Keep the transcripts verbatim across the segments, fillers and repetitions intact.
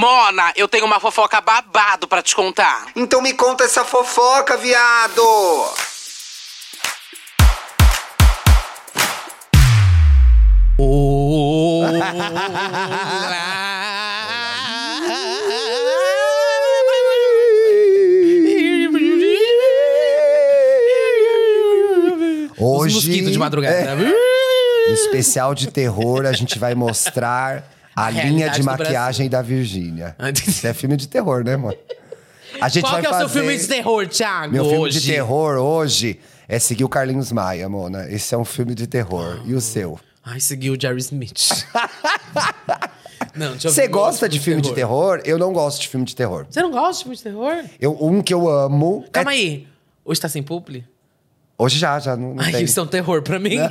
Mona, eu tenho uma fofoca babado pra te contar. Então me conta essa fofoca, viado! Hoje, Os mosquitos de madrugada. É, no especial de terror, a gente vai mostrar a, a linha de maquiagem da Virgínia. Isso é filme de terror, né, mano? A gente Qual vai que é o fazer... seu filme de terror, Thiago? Meu filme hoje? de terror hoje é seguir o Carlinhos Maia, Mona. Esse é um filme de terror. E o seu? Ai, seguiu o Jerry Smith. Não, deixa eu Você ver, gosta de de filme terror. de terror? Eu não gosto de filme de terror. Você não gosta de filme de terror? Eu, um que eu amo... Calma é... aí. Hoje tá sem publi? Hoje já, já não, não Ai, tem. isso é um terror pra mim.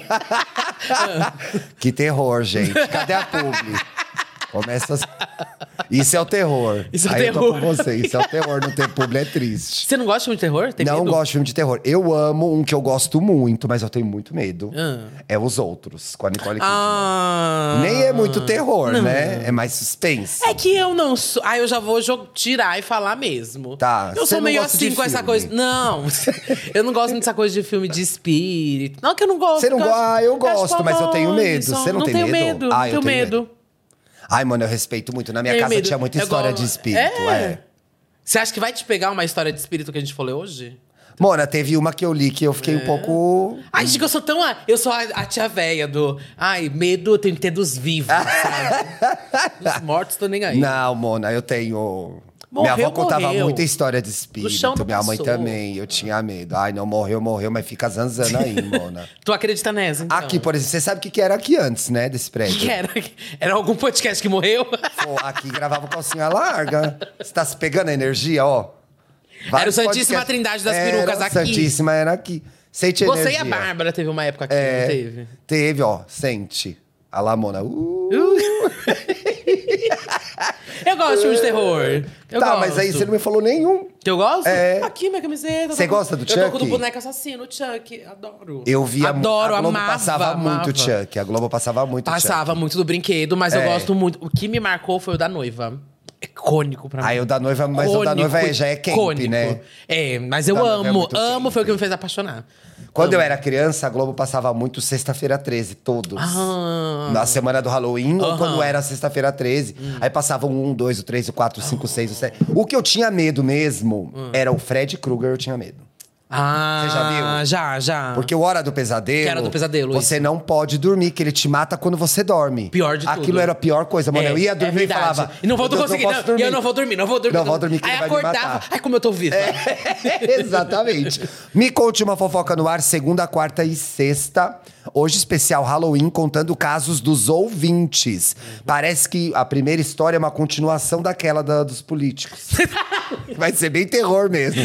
Que terror, gente. Cadê a publi? Começa assim. Isso é o terror. Isso é o Aí terror. eu tô com você. Isso é o terror. Não ter publi é triste. Você não gosta de filme de terror? Tem não medo? gosto de filme de terror. Eu amo um que eu gosto muito, mas eu tenho muito medo. Ah. É Os Outros, com a Nicole Kidman. Ah. Nem é muito terror, Não. né? É mais suspense. É que eu não sou. Ah, eu já vou jo- tirar e falar mesmo. Tá, Eu você sou não meio gosta assim de com essa filme? coisa. Não. Eu não gosto muito dessa coisa de filme de espírito. Não que eu não gosto. Você não porque gosta? Ah, eu acho gosto, mas eu tenho medo. só- Você não tem tenho medo? medo? Ah, eu tenho tenho medo. medo. Ai, mano, eu respeito muito. Na minha Tenho casa medo. tinha muita Eu história go- de espírito. É. É. Você acha que vai te pegar uma história de espírito que a gente falou hoje? Mona, teve uma que eu li que eu fiquei É. um pouco... Ai, gente, eu sou tão. a- Eu sou a, a tia véia do. Ai, medo eu tenho que ter dos vivos, sabe? Dos mortos, tô nem aí. Não, Mona, eu tenho... Morreu, minha avó contava morreu. muita história de No chão espírito. não Minha mãe passou. também. Eu tinha medo. Ai, não, morreu, morreu, mas fica zanzando aí, Mona. Tu acredita nessa, então? Aqui, por exemplo, você sabe o que que era aqui antes, né? Desse prédio? Que era? Era algum podcast que morreu? Pô, aqui gravava calcinha larga. Você tá se pegando a energia, ó. Era o Santíssima podcasts- Trindade das Era, perucas aqui. Santíssima era aqui. Sente Você energia. e a Bárbara teve uma época aqui, É, não teve? Teve, ó. Sente. A Lamona. Uh. Eu gosto de filme de terror. Eu tá, gosto. mas aí você não me falou nenhum. Que eu gosto? É. Aqui, minha camiseta. Você Eu tô com- gosta do Eu tô com o Chuck? do boneco assassino, o Chuck. Adoro. Eu via Adoro, a Globo amava, passava amava. muito Chuck. A Globo passava muito Passava Chuck. muito do brinquedo, mas eu É. gosto muito. O que me marcou foi o da noiva. Icônico pra mim. Aí o da noiva, mas o da Icônico, noiva é- já é camp, icônico. né? É, mas eu Da noiva é amo, muito amo, camp. foi o que me fez apaixonar. Quando Amo. eu era criança, a Globo passava muito Sexta-feira treze, todos. Ah. Na semana do Halloween, ou Aham. quando era Sexta-feira treze. Aí passavam um, dois, o três, o quatro, o cinco, o seis, o sete. O que eu tinha medo mesmo era o Fred Krueger, eu tinha medo. Ah, Você já viu? Já, já. Porque o Hora do Pesadelo. Que era do Pesadelo, Você isso. não pode dormir, que ele te mata quando você dorme. Pior de tudo. Aquilo era a pior coisa, mano. É, eu ia é dormir e verdade. falava. E não vou "Meu Deus, conseguir, posso não, dormir." eu não vou dormir, não vou dormir. Não vou dormir, que Aí ele vai me acordava, matar. ai, como eu tô viva. Exatamente. Me conte uma fofoca no ar, segunda, quarta e sexta. Hoje, especial Halloween, contando casos dos ouvintes. Parece que a primeira história é uma continuação daquela da- dos políticos. Vai ser bem terror mesmo.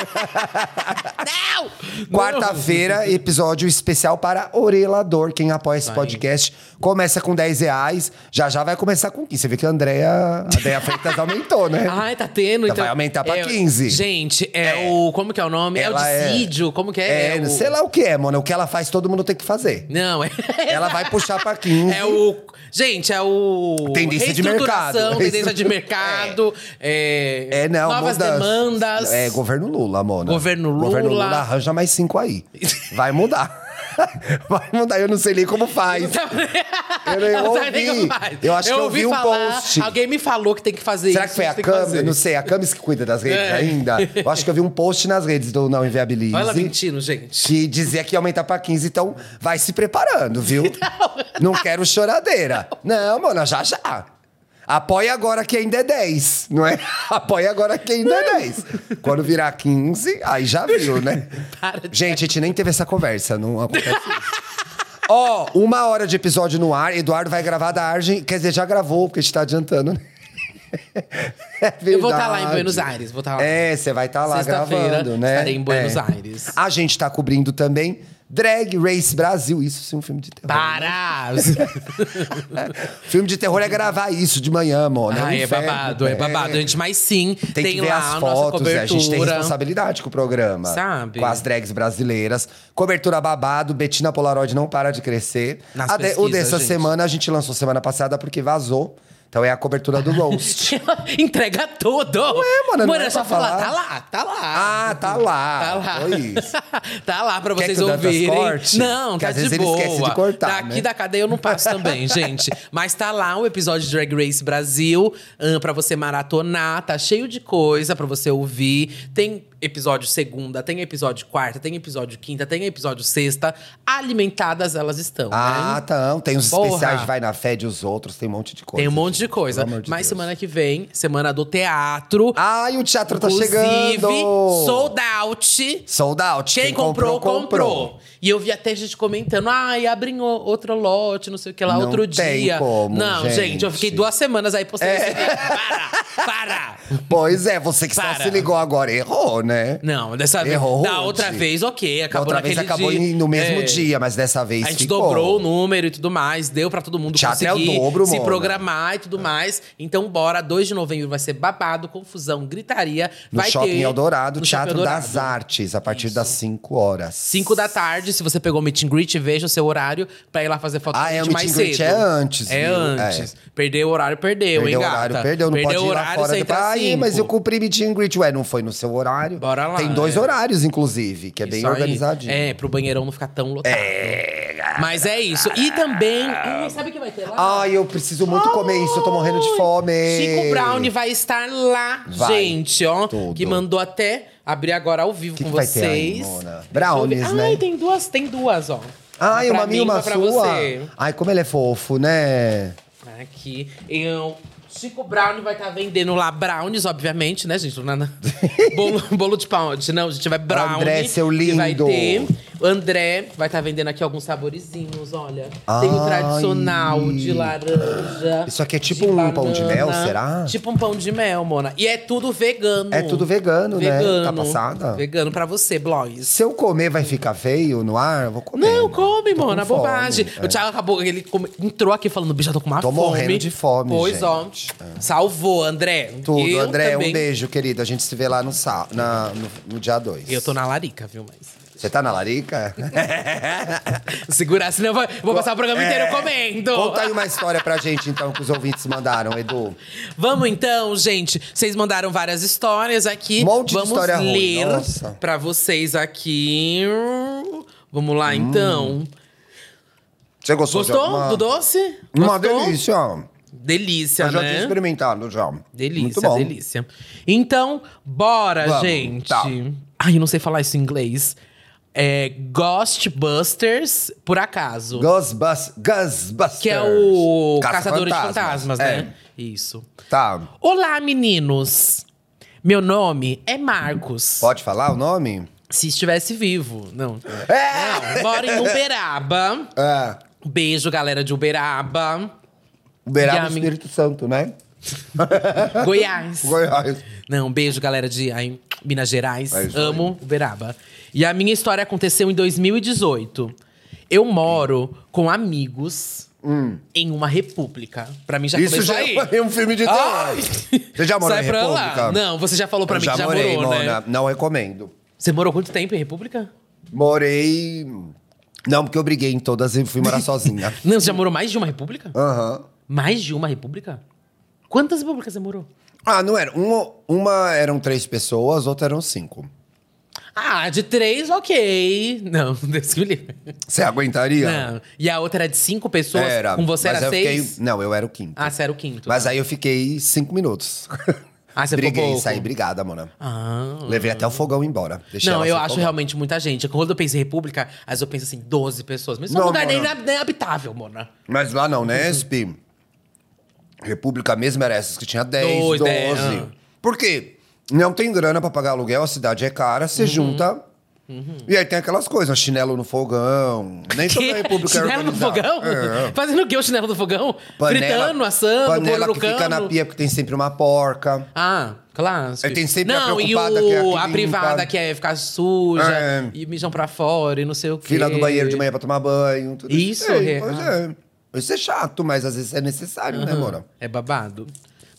Não! Quarta-feira, episódio especial para Orelador. Quem apoia esse Vai. podcast começa com dez reais. Já já vai começar com quinze. Você vê que a Andrea, a Andrea Freitas aumentou, né? Ai, tá tendo, Então então. vai aumentar pra é, quinze. Gente, é, É. o. Como que é o nome? Ela é é- o dissídio? Como que é? É, É o... sei lá o que é, mano. O que ela faz, todo mundo tem que fazer. Não, é. Ela vai puxar pra quinze. É o. Gente, é o. Tendência de mercado. Reestruturação, tendência de mercado. É, É, não, novas mudança. demandas. É, governo Lula, Mona. Governo Lula. Governo Lula arranja mais cinco aí. Vai mudar. Vai mudar, eu não sei nem como faz. Eu nem Não sabe nem ouvi. como faz. Eu acho que eu vi um falar, post. Alguém me falou que tem que fazer Será isso. que foi a tem que Camis? fazer. Eu não sei, a Camis que cuida das redes É. ainda. Eu acho que eu vi um post nas redes do Não Inviabilize. Olha ela mentindo, gente. Que dizia que ia aumentar pra quinze, então vai se preparando, viu? Não quero choradeira. Não, mano, já já. Apoia agora que ainda é dez, não é? Apoia agora que ainda é dez. Quando virar quinze, aí já viu, né? Para de- Gente, a gente nem teve essa conversa, não acontece isso. Ó, uma hora de episódio no ar, Eduardo vai gravar da Argem, quer dizer, já gravou, porque a gente tá adiantando, né? É Eu vou estar lá em verdade. Buenos Aires. Vou estar lá. É, você vai estar lá Sexta-feira, gravando, né? estarei em Buenos É. Aires. A gente tá cobrindo também Drag Race Brasil. Isso sim, um filme de terror. Para! Filme de terror é gravar isso de manhã, mano. É, um Ai, é inferno. babado, é babado. Gente, mas sim, Tem, tem, que ver lá as a nossa fotos, cobertura. a gente tem responsabilidade com o programa. Sabe? Com as drags brasileiras. Cobertura babado, Betina Polaroid não para de crescer. Nas A de- o pesquisas, dessa gente. semana a gente lançou semana passada porque vazou. Então é a cobertura do roast. Entrega tudo. Ué, mano, não Mano, é é só pra falar, falar? tá lá, tá lá. Ah, tá lá. Tá lá. Foi isso. Tá lá pra Quer vocês que o Dantas ouvirem. corte? Não, Que tá às de vezes ele boa. esquece de cortar, Daqui né? da cadeia eu não passo também, gente. Mas tá lá o episódio de Drag Race Brasil, hum, pra você maratonar. Tá cheio de coisa pra você ouvir. Tem episódio segunda, tem episódio quarta, tem episódio quinta, tem episódio sexta. Alimentadas elas estão, Ah, né? tá. Tem os Porra. especiais de Vai na Fé de os outros, tem um monte de coisa. Tem um monte de gente, coisa. pelo amor de Mas Deus. semana que vem, semana do teatro. Ai, o teatro tá Inclusive, chegando! sold out. Sold out. Quem, comprou, comprou, E eu vi até gente comentando, ai, abrem o- outro lote, não sei o que lá, Não outro tem dia. como, não, gente. gente. eu fiquei duas semanas aí postando esse vídeo. Para, para. Pois é, você que só Para. se ligou agora errou, né? Não, dessa vez. Errou, Da Ruth. outra vez, ok. Da Acabou outra vez naquele acabou dia. em- no mesmo É. dia, mas dessa vez A gente ficou. dobrou o número e tudo mais, deu pra todo mundo Teatro é o conseguir dobro, se Mona. programar e tudo mais. Então, bora, dois de novembro vai ser babado, confusão, gritaria. No vai Shopping ter Eldorado, no Teatro Shopping das Eldorado. Artes, a partir das cinco horas. cinco da tarde, se você pegou o meet and greet, veja o seu horário pra ir lá fazer foto Ah, com a é, gente o meet mais and greet cedo. é antes, É viu? antes. Perdeu o horário, perdeu, Perdeu hein, o gata? horário, perdeu, não perdeu pode ir o lá horário, fora. você Depois, entra ai, cinco. mas eu cumpri meet and greet. Ué, não foi no seu horário? Bora lá, Tem dois é. horários, inclusive, que é bem Isso aí. organizadinho. É, pro banheirão não ficar tão lotado. É. Mas é isso. E também, hum, sabe o que vai ter lá? Ai, eu preciso muito comer isso, eu tô morrendo de fome. Chico Brown vai estar lá, Vai, gente, ó. tudo. Que mandou até abrir agora ao vivo Que com que vai ter aí, vocês. Mona? Brownies, Deixa eu ver. né? Ai, tem duas, tem duas, ó. Ai, pra uma minha e mim, uma pra sua. Você. Ai, como ele é fofo, né? Aqui, eu... Chico Brown vai estar vendendo lá brownies, obviamente, né, gente? Não, não. bolo, bolo de pão. Não, a gente vai brownie. André, seu que vai lindo. ter. O André vai estar vendendo aqui alguns saborizinhos, olha. Tem o Ai. tradicional de laranja. Isso aqui é tipo de um pão de mel, banana. será? Tipo um pão de mel, Mona. E é tudo vegano. É tudo vegano, né? Vegano. Tá passada? Vegano pra você, blogs. Se eu comer, vai ficar feio no ar? Eu vou comer. Não, né? come, Tô Mona, com bobagem. fome, O Thiago acabou, ele come- entrou aqui falando, bicho, eu tô com uma Tô fome. morrendo de fome, Pois, gente. ó. Salvou, André. Tudo, Eu André, também. um beijo, querido. A gente se vê lá no, sá- na, no, no dia dois. Eu tô na larica, viu, mas... Você tá na larica? Segurar, senão eu vou, vou passar o programa inteiro É. comendo. Conta aí uma história pra gente, então, que os ouvintes mandaram, Edu. Vamos então, gente. Vocês mandaram várias histórias aqui. Um monte de Vamos história ruim, ler nossa. pra vocês aqui. Vamos lá, então. Você gostou de Gostou alguma... do doce? Uma Gostou? delícia. Delícia, Eu já né? tinha experimentado, já. Delícia, Muito bom. delícia. Então, bora, Vamos, gente. tá. Ai, eu não sei falar isso em inglês. É Ghostbusters, por acaso. Ghostbusters. Ghostbusters. Que é o Caçador de Caça-fantasmas, Fantasmas, é. né? Isso. Tá. Olá, meninos. Meu nome é Marcos. Pode falar o nome? Se estivesse vivo. Não. É! Não, moro em Uberaba. É. Beijo, galera de Uberaba. Uberaba E a do minha- Espírito Santo, né? Goiás. Goiás. Não, beijo, galera de ai, Minas Gerais. É isso aí. Amo Uberaba. E a minha história aconteceu em dois mil e dezoito. Eu moro com amigos em uma república. Pra mim já Isso começou já aí. é um filme de terror. Ai! Você já morou Sai em pra República? lá. Não, você já falou pra Eu mim já que já morei, morou, Mona. né? Não recomendo. Você morou quanto tempo em República? Morei... Não, porque eu briguei em todas e fui morar sozinha. Não, você já morou mais de uma república? Aham. Mais de uma república? Quantas repúblicas você morou? Ah, não era. Uma, uma eram três pessoas, outra eram cinco. Ah, de três, ok. Não, Deus que me livre. Você aguentaria? Não. E a outra era de cinco pessoas? Era. Com você mas era eu seis? Fiquei... Não, eu era o quinto. Ah, você era o quinto. Mas tá. aí eu fiquei cinco minutos. Ah, você ficou Briguei, pouco? saí brigada, Mona. Ah. Levei até o fogão embora. Deixei Não, ela eu sem acho fogão. realmente muita gente. Quando eu penso em república, às vezes eu penso assim, doze pessoas. Mas isso é um Não, lugar nem, Mona. nem habitável, Mona. Mas lá não, né, S P? República mesmo era essas que tinha dez, Dois, doze. dez, ah. Por quê? Não tem grana pra pagar aluguel, a cidade é cara, Uhum. você junta. E aí tem aquelas coisas, chinelo no fogão. Nem toda a República é Chinelo no organizada. fogão? É. Fazendo o quê o chinelo no fogão? Fritando, assando, panela pondo no que cano? fica na pia porque tem sempre uma porca. Ah, clássico. Aí tem sempre a não, e preocupada o, que é a que a limpa. privada que é ficar suja É. e mijam pra fora e não sei o quê. Fila do banheiro de manhã pra tomar banho. Tudo Isso, Ei, é. Pois é. Isso é chato, mas às vezes é necessário, né, Mora? É babado.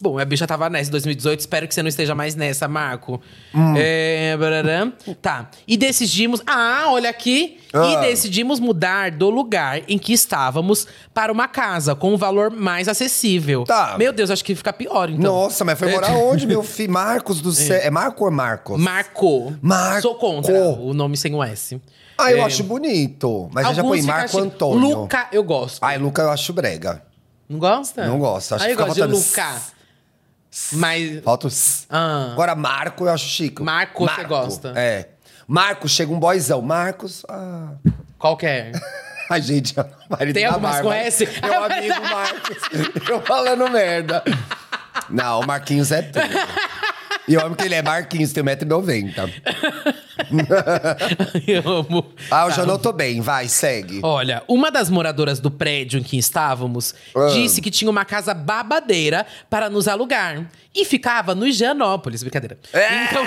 Bom, a bicha tava nessa em dois mil e dezoito, espero que você não esteja mais nessa, Marco. Hum. É, barará. Tá. E decidimos. Ah, olha aqui. Ah. E decidimos mudar do lugar em que estávamos para uma casa com um valor mais acessível. Tá. Meu Deus, acho que fica pior, então. Nossa, mas foi morar onde, meu filho? Marcos do céu. É Marco ou Marcos? Marco. Marco. Sou contra o nome sem o S. Ah, eu É, acho bonito. Mas eu já alguns põe ficam Marco chique. Antônio. Luca, eu gosto. Ai, Luca eu acho brega. Não gosta? Não gosto, acho ah, que eu fica gosto de faltando Luca. Mas. Falta o s. Ah. Agora, Marco eu acho chique. Marco, você gosta? É. Marcos, chega um boyzão. Marcos, ah... Qual que é? Ai, gente, é o marido Tem da algumas Bárbara. com S? Meu amigo Marcos. Eu falando merda. Não, o Marquinhos é tudo. E eu amo que ele é Marquinhos, tem um metro e noventa. Eu amo. Ah, eu já não tô bem. Vai, segue. Olha, uma das moradoras do prédio em que estávamos Ah. disse que tinha uma casa babadeira para nos alugar. E ficava no Higienópolis, brincadeira. É. Então,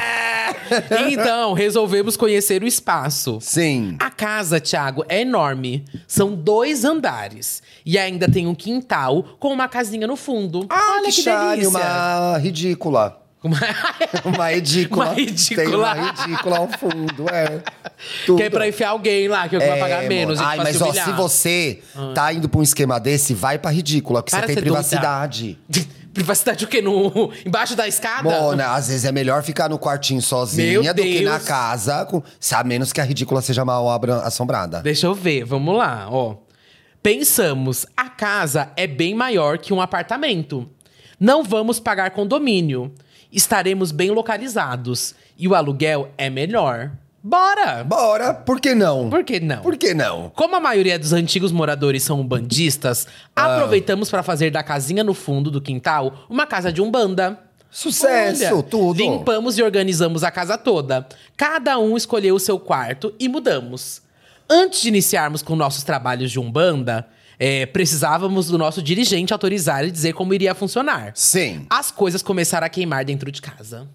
então, resolvemos conhecer o espaço. Sim. A casa, Thiago, é enorme. São dois andares. E ainda tem um quintal com uma casinha no fundo. Ah, Olha que, chane, delícia. uma ridícula. Uma... Uma ridícula. Uma ridícula. Tem uma ridícula ao fundo, é. Tudo. Que é pra enfiar alguém lá, que eu vai pagar É, menos. amor. gente, Ai, pra mas se ó, humilhar. se você tá indo pra um esquema desse, vai pra ridícula, que Para você tem ser privacidade. Privacidade o quê? No... Embaixo da escada? Mona, às vezes é melhor ficar no quartinho sozinha Meu do que na Deus. casa, com... a menos que a ridícula seja mal abra- assombrada. Deixa eu ver, vamos lá, ó. Pensamos, a casa é bem maior que um apartamento. Não vamos pagar condomínio. Estaremos bem localizados. E o aluguel é melhor. Bora! Bora, por que não? Por que não? Por que não? Como a maioria dos antigos moradores são umbandistas, Ah. aproveitamos para fazer da casinha no fundo do quintal uma casa de umbanda. Sucesso, Olha, tudo. Limpamos e organizamos a casa toda. Cada um escolheu o seu quarto e mudamos. Antes de iniciarmos com nossos trabalhos de umbanda, é, precisávamos do nosso dirigente autorizar e dizer como iria funcionar. Sim. As coisas começaram a queimar dentro de casa.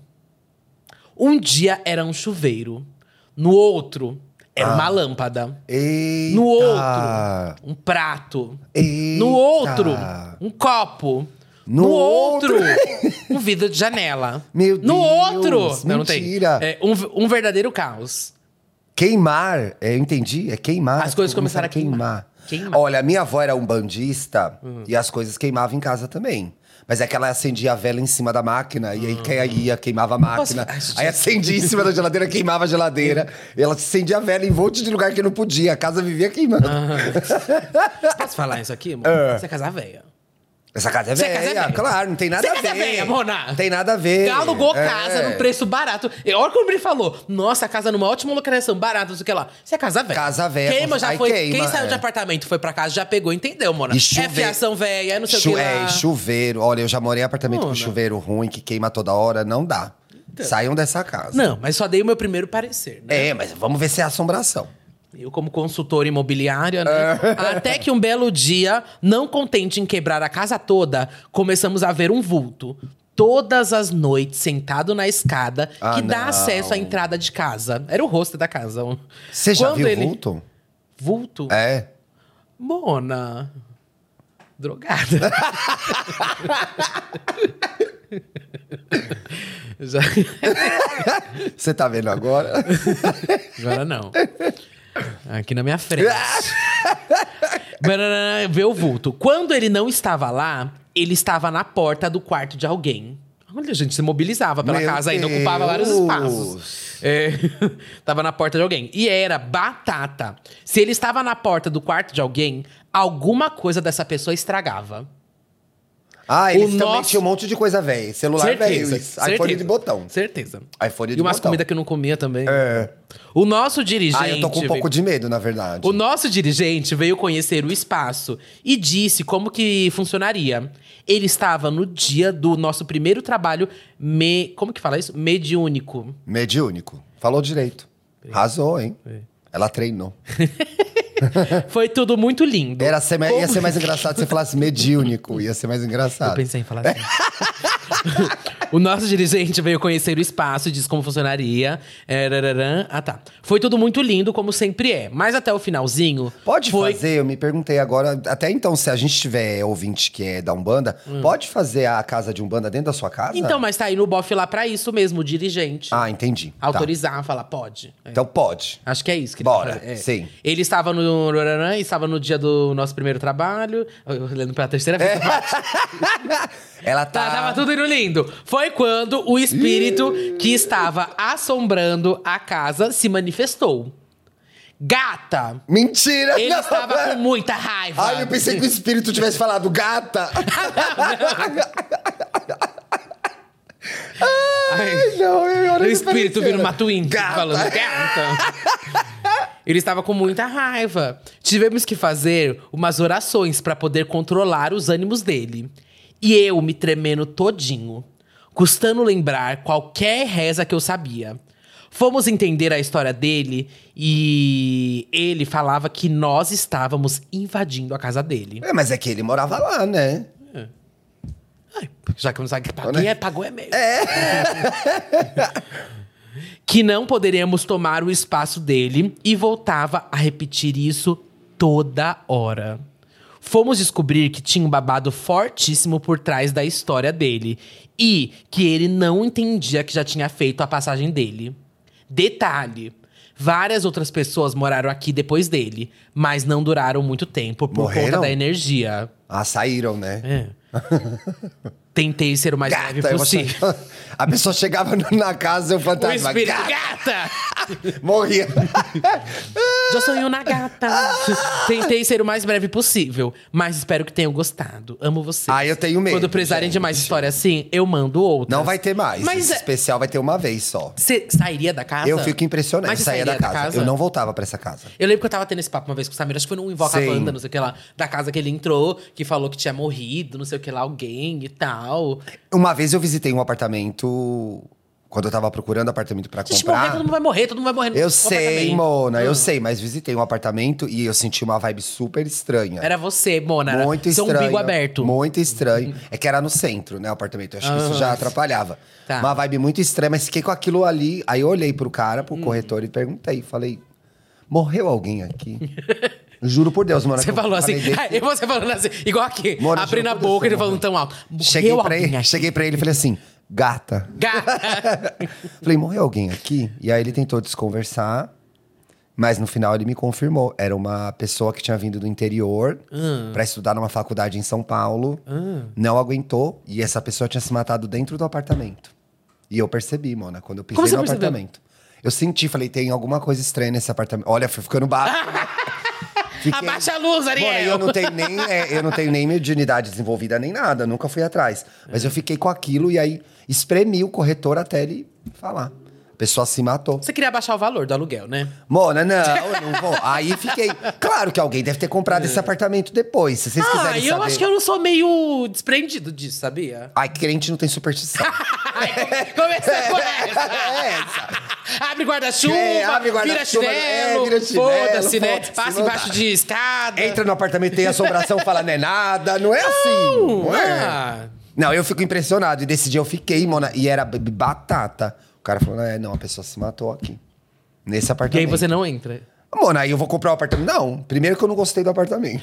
Um dia era um chuveiro. No outro, era Ah. uma lâmpada. Eita. No outro, um prato. Eita. No outro, um copo. No No, outro, outro. um vidro de janela. Meu No Deus, outro, não, não tem. mentira. É, um, um verdadeiro caos. Queimar, é, eu entendi, é queimar. As coisas começaram a queimar. Queimar. Olha, a minha avó era um bandista e as coisas queimavam em casa também. Mas é que ela acendia a vela em cima da máquina e aí caía, queimava a máquina. Posso- Aí acendia em cima da geladeira, queimava a geladeira. E ela acendia a vela em um monte de lugar que não podia. A casa vivia queimando. Posso falar isso aqui, amor? É. Você é casar velha. Essa casa é Você é casa velha, velha. claro, não tem nada Você a é casa ver. velha, Mona. Não tem nada a ver. Alugou É. casa num preço barato. E olha como ele falou. Nossa, a casa numa ótima localização, barato, não sei o que lá. Você é casa velha. Casa velha, Queima, já aí foi. queima, Quem saiu é. de apartamento foi pra casa, já pegou, entendeu, Mona? E É chuveiro- fiação velha, é não sei Chu- o que lá. É, e chuveiro. Olha, eu já morei em apartamento com Mona. chuveiro ruim, que queima toda hora. Não dá. Saiam dessa casa. Não, mas só dei o meu primeiro parecer, né? É, mas vamos ver se é assombração. Eu, como consultora imobiliária, né? É. Até que um belo dia, não contente em quebrar a casa toda, começamos a ver um vulto. Todas as noites, sentado na escada, Ah, que dá não. acesso à entrada de casa. Era o rosto da casa. Você já Quando viu ele- vulto? Vulto? É. Mona. Drogada. Já... Você tá vendo agora? Agora não. Aqui na minha frente. Barará, vê o vulto. Quando ele não estava lá, ele estava na porta do quarto de alguém. Olha, a gente se mobilizava pela Meu casa ainda, ocupava vários Deus. espaços. É, tava na porta de alguém. E era batata. Se ele estava na porta do quarto de alguém, alguma coisa dessa pessoa estragava. Ah, eles O também nosso- tinham um monte de coisa velha. Celular velho, isso. iPhone certeza, de botão. Certeza. iPhone de E umas botão. comidas que eu não comia também. É. O nosso dirigente... Ah, eu tô com um pouco de medo, na verdade. O nosso dirigente veio conhecer o espaço e disse como que funcionaria. Ele estava no dia do nosso primeiro trabalho, me... como que fala isso? Mediúnico. Mediúnico. Falou direito. Arrasou, hein? Ela treinou. Foi tudo muito lindo. Era ser, mais- Como- Ia ser mais engraçado se você falasse mediúnico. Ia ser mais engraçado. Eu pensei em falar assim. O nosso dirigente veio conhecer o espaço e disse como funcionaria. É, rararã. Ah, tá. Foi tudo muito lindo, como sempre é. Mas até o finalzinho… Pode foi... fazer, eu me perguntei agora… Até então, se a gente tiver ouvinte que é da Umbanda, hum. pode fazer a casa de Umbanda dentro da sua casa? Então, mas tá aí no bofe lá pra isso mesmo, o dirigente. Ah, entendi. Autorizar, tá. Falar, pode. É. Então pode. Acho que é isso que Bora, ele é. sim. Ele estava no rararã, estava no dia do nosso primeiro trabalho. Eu lendo pela terceira vez. É. Ela tá… Tá, tava tudo indo lindo. Foi quando o espírito que estava assombrando a casa se manifestou. Gata! Mentira! Ele não, estava é. com muita raiva. Ai, eu pensei que o espírito tivesse falado gata. Ai, não, eu O espírito vira uma twin Gata. falando gata. Ele estava com muita raiva. Tivemos que fazer umas orações para poder controlar os ânimos dele. E eu me tremendo todinho, custando lembrar qualquer reza que eu sabia. Fomos entender a história dele e ele falava que nós estávamos invadindo a casa dele. É, mas é que ele morava lá, né? Ai, já que não sabe que quem é, pagou é mesmo. É. Que não poderíamos tomar o espaço dele e voltava a repetir isso toda hora. Fomos descobrir que tinha um babado fortíssimo por trás da história dele e que ele não entendia que já tinha feito a passagem dele. Detalhe, várias outras pessoas moraram aqui depois dele, mas não duraram muito tempo por Morreram? conta da energia. Ah, saíram, né? É. Tentei ser o mais Gata, breve eu vou possível. chamar- A pessoa chegava no- na casa e o O fantasma… espírito, gata, gata! morria. Já sonhou na gata. Tentei ser o mais breve possível, mas espero que tenham gostado. Amo vocês. Ah, eu tenho medo, Quando precisarem de gente. mais história assim, eu mando outra. Não vai ter mais. Mas Esse é- especial vai ter uma vez só. Você sairia da casa? Eu fico impressionado. Mas Eu você saía da sairia casa. Eu não voltava pra essa casa. Eu lembro que eu tava tendo esse papo uma vez com o Samir, acho que foi num Invoca a Sim. Wanda, não sei o que lá, da casa que ele entrou, que falou que tinha morrido, não sei o que lá, alguém e tal. Uma vez eu visitei um apartamento… Quando eu tava procurando apartamento pra Gente, morrer, comprar… todo mundo vai morrer, todo mundo vai morrer no Eu no sei, apartamento. Mona, eu Ah. sei. Mas visitei um apartamento e eu senti uma vibe super estranha. Era você, Mona. Era Muito seu estranho. umbigo aberto. Muito estranho. É que era no centro, né, o apartamento. Eu acho que isso já atrapalhava. Tá. Uma vibe muito estranha, mas fiquei com aquilo ali. Aí eu olhei pro cara, Hum. pro corretor, e perguntei. Falei, morreu alguém aqui? Juro por Deus, mano. Você falou assim, e você falando assim, igual aqui, Mona, abrindo a juro por Deus, boca e ele morreu. falando tão alto. Morreu Cheguei pra, alguém ele, aqui? cheguei pra ele e falei assim, gata. Gata. Falei, morreu alguém aqui? E aí ele tentou desconversar, mas no final ele me confirmou. Era uma pessoa que tinha vindo do interior Hum. pra estudar numa faculdade em São Paulo. Não aguentou e essa pessoa tinha se matado dentro do apartamento. E eu percebi, Mona, quando eu pisei Como você no percebeu? apartamento. Eu senti, falei, tem alguma coisa estranha nesse apartamento. Olha, fui ficando baixo. Fiquei- Abaixa a luz, Mona, Ariel. eu não tenho nem, é, eu não tenho nem mediunidade desenvolvida nem nada, nunca fui atrás. Mas eu fiquei com aquilo e aí espremi o corretor até ele falar. A pessoa se matou. Você queria baixar o valor do aluguel, né? Mona, não, eu não vou. Aí fiquei. Claro que alguém deve ter comprado esse apartamento depois. Se vocês Ah, quiserem e eu saber. acho que eu não sou meio desprendido disso, sabia? Ai, crente não tem superstição. Ai, começou com essa. É essa. Abre guarda-chuva, É, abre vira guarda-chuva, chinelo, é, vira chinelo, foda-se, né? foda-se, Passa não embaixo dá. de escada. Entra no apartamento, tem assombração, fala, não é nada. Não é assim. Não é. Ah. Não, eu fico impressionado. E desse dia eu fiquei, Mona. E era b- batata. O cara falou, é, não, a pessoa se matou aqui. Nesse E apartamento. aí você não entra. Mona, aí eu vou comprar o apartamento. Não, primeiro que eu não gostei do apartamento.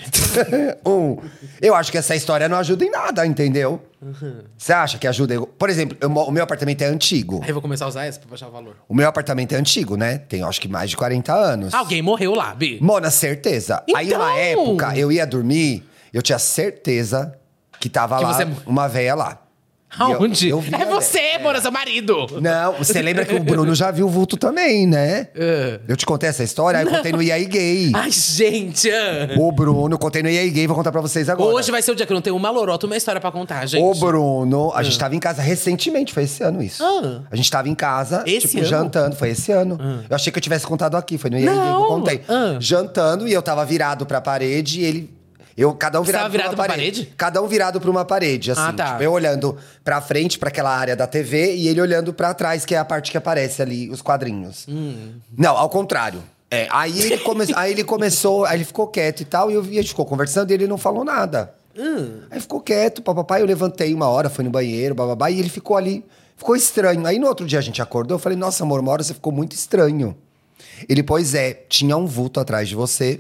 um, eu acho que essa história não ajuda em nada, entendeu? Você acha que ajuda? Eu- Por exemplo, eu mo- o meu apartamento é antigo. Aí eu vou começar a usar essa pra baixar o valor. O meu apartamento é antigo, né? Tem, acho que, mais de quarenta anos. Alguém morreu lá, Bi. Mona, certeza. Aí, Então! uma época, eu ia dormir, eu tinha certeza que tava Que lá você- uma véia lá. E eu- Aonde? eu vi a É você, véia. Mona, seu marido. Não, você lembra que o Bruno já viu o vulto também, né? É. Eu te contei essa história, aí eu contei no I A I Gay. Ai, gente. ah. O Bruno, eu contei no I A I Gay, vou contar pra vocês agora. Hoje vai ser o dia que eu não tenho uma lorota, uma história pra contar, gente. O Bruno, a gente tava em casa recentemente, foi esse ano isso. Ah. A gente tava em casa, Esse tipo, ano? jantando, foi esse ano. Eu achei que eu tivesse contado aqui, foi no I A I Gay que eu Não. contei. Ah. Jantando, e eu tava virado pra parede, e ele… Eu, cada um Você virado, tava virado pra uma pra parede. parede? Cada um virado pra uma parede, assim. Ah, tá. Tipo, eu olhando pra frente, pra aquela área da T V, e ele olhando pra trás, que é a parte que aparece ali, os quadrinhos. Hum. Não, ao contrário. É, aí ele, come... aí ele começou, aí ele ficou quieto e tal, e eu vi, a gente ficou conversando e ele não falou nada. Hum. Aí ficou quieto, papapá. Eu levantei uma hora, fui no banheiro, bababá. E ele ficou ali, ficou estranho. Aí no outro dia a gente acordou, eu falei, nossa, amor, uma hora você ficou muito estranho. Ele, pois é, tinha um vulto atrás de você.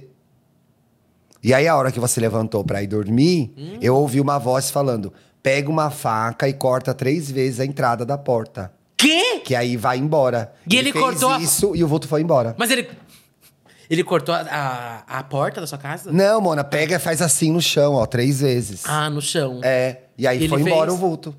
E aí a hora que você levantou pra ir dormir, hum. eu ouvi uma voz falando, pega uma faca e corta três vezes a entrada da porta. Quê? Que aí vai embora. E ele, ele cortou fez isso a... e o vulto foi embora. Mas ele... Ele cortou a, a, a porta da sua casa? Não, Mona, pega e faz assim no chão, ó, três vezes. Ah, no chão. É, e aí Ele foi embora fez? o vulto.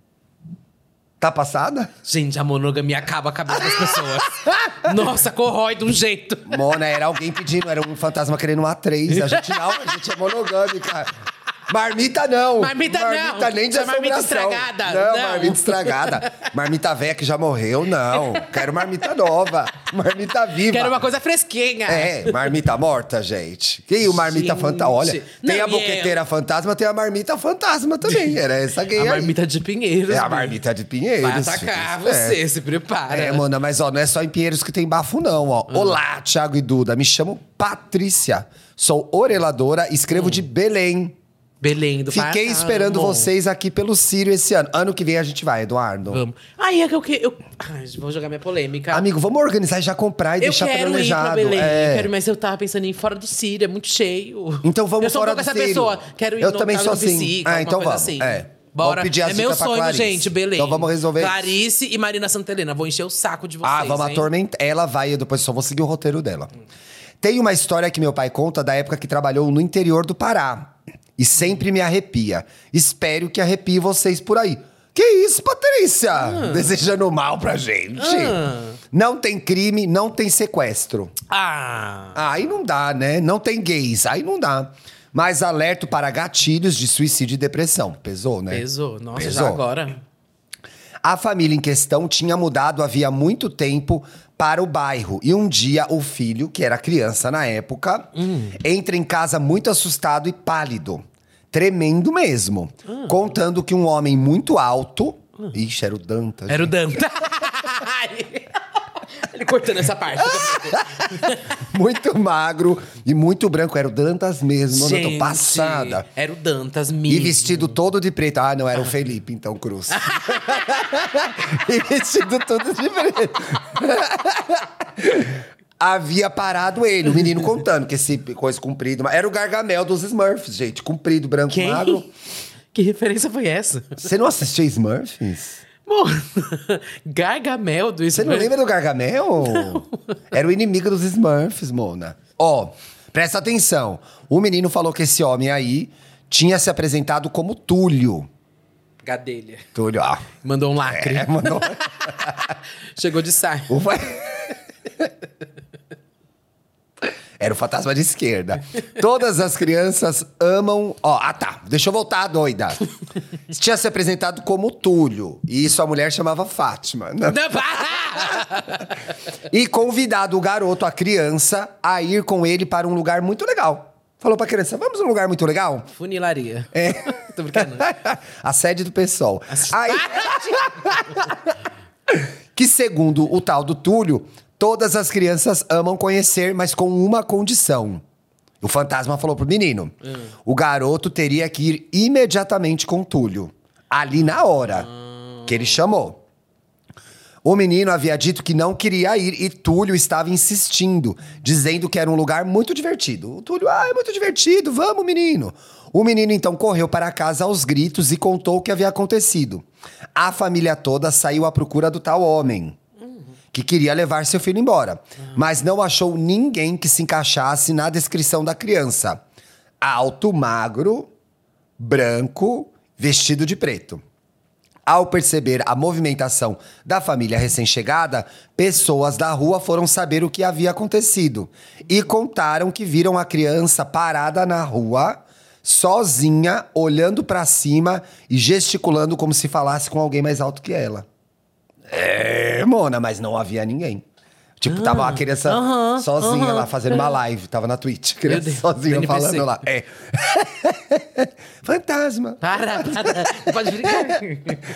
Tá passada? Gente, a monogamia acaba a cabeça das pessoas. Nossa, corrói de um jeito. Mona, era alguém pedindo, era um fantasma querendo uma três. A gente não, a gente é monogâmica. Marmita não. Marmita, marmita não. nem de Isso é marmita assombração. estragada. Não, Não. marmita estragada. Marmita velha que já morreu, não. Quero marmita nova. Marmita viva. Quero uma coisa fresquinha. É, marmita morta, gente. E o marmita Gente. fantasma. Olha, tem Não, a e boqueteira é- fantasma, tem a marmita fantasma também. Era essa gay A aí. marmita de Pinheiros. É a bicho. marmita de Pinheiros. Vai atacar filho. você, É. se prepara. É, Mona, mas ó, não é só em Pinheiros que tem bafo, não, ó. Hum. Olá, Thiago e Duda. Me chamo Patrícia. Sou oreladora, escrevo de Belém. Belém do Fiquei Pará, esperando amor. vocês aqui pelo Sírio esse ano. Ano que vem a gente vai, Eduardo. Vamos. Aí é que eu... que- eu... Ai, vou jogar minha polêmica. Amigo, vamos organizar e já comprar e eu deixar quero ir planejado. pra Belém. É. Eu quero, mas eu tava pensando em ir fora do Sírio, é muito cheio. Então vamos eu sou fora um pouco do essa Sírio. pessoa. Quero ir Eu no também sou Casa assim. Psica, Ah, alguma então coisa vamos. assim. É. Bora. Vamos pedir a é meu dica pra sonho, Clarice. gente, Belém. Então vamos resolver isso. Clarice e Marina Santelena. Vou encher o saco de vocês, Ah, vamos hein? atormentar. Ela vai, eu depois só vou seguir o roteiro dela. Tem uma história que meu pai conta da época que trabalhou no interior do Pará. E sempre me arrepia. Espero que arrepie vocês por aí. Que isso, Patrícia? Desejando mal pra gente. Ah. Não tem crime, não tem sequestro. Ah... Aí não dá, né? Não tem gays, aí não dá. Mas alerto para gatilhos de suicídio e depressão. Pesou, né? Pesou. Nossa, Pesou. já agora. A família em questão tinha mudado havia muito tempo para o bairro. E um dia o filho, que era criança na época, Hum. entra em casa muito assustado e pálido. Tremendo mesmo. Ah. Contando que um homem muito alto... Ixi, era o Dantas. Era o Danta. Ele cortando essa parte. Muito magro e muito branco. Era o Dantas mesmo. Mano, eu tô Gente, passada. Era o Dantas E mesmo. vestido todo de preto. Ah, não, era o Felipe, então, Cruz. E vestido todo de preto. Havia parado ele, o menino contando que esse coisa comprido. Era o Gargamel dos Smurfs, gente. Comprido, branco, Quem? magro. Que referência foi essa? Você não assistiu Smurfs? Mano, Gargamel do Você não lembra do Gargamel? Era o inimigo dos Smurfs, Mona. Ó, presta atenção. O menino falou que esse homem aí tinha se apresentado como Túlio. Gadelha. Túlio, ó. Mandou um lacre. É, mandou... Chegou de saia. O fa- Era o fantasma de esquerda. Todas as crianças amam... Ó, ah tá, deixa eu voltar, doida. Tinha se apresentado como Túlio. E sua mulher chamava Fátima. Não. E convidado o garoto, a criança, a ir com ele para um lugar muito legal. Falou pra criança, vamos num lugar muito legal? Funilaria. É. Tô brincando. A sede do PSOL. Aí... Que segundo o tal do Túlio, todas as crianças amam conhecer, mas com uma condição. O fantasma falou pro menino. Hum. O garoto teria que ir imediatamente com Túlio. Ali na hora hum. que ele chamou. O menino havia dito que não queria ir e Túlio estava insistindo, dizendo que era um lugar muito divertido. O Túlio, ah, é muito divertido, vamos, menino. O menino então correu para casa aos gritos e contou o que havia acontecido. A família toda saiu à procura do tal homem, que queria levar seu filho embora, mas não achou ninguém que se encaixasse na descrição da criança. Alto, magro, branco, vestido de preto. Ao perceber a movimentação da família recém-chegada, pessoas da rua foram saber o que havia acontecido e contaram que viram a criança parada na rua, sozinha, olhando pra cima e gesticulando como se falasse com alguém mais alto que ela. É, Mona, mas não havia ninguém. Tipo, ah, tava a criança uh-huh, sozinha uh-huh. lá, fazendo uma live. Tava na Twitch. Criança sozinha falando lá. É. Fantasma. Para, para. Não pode brincar.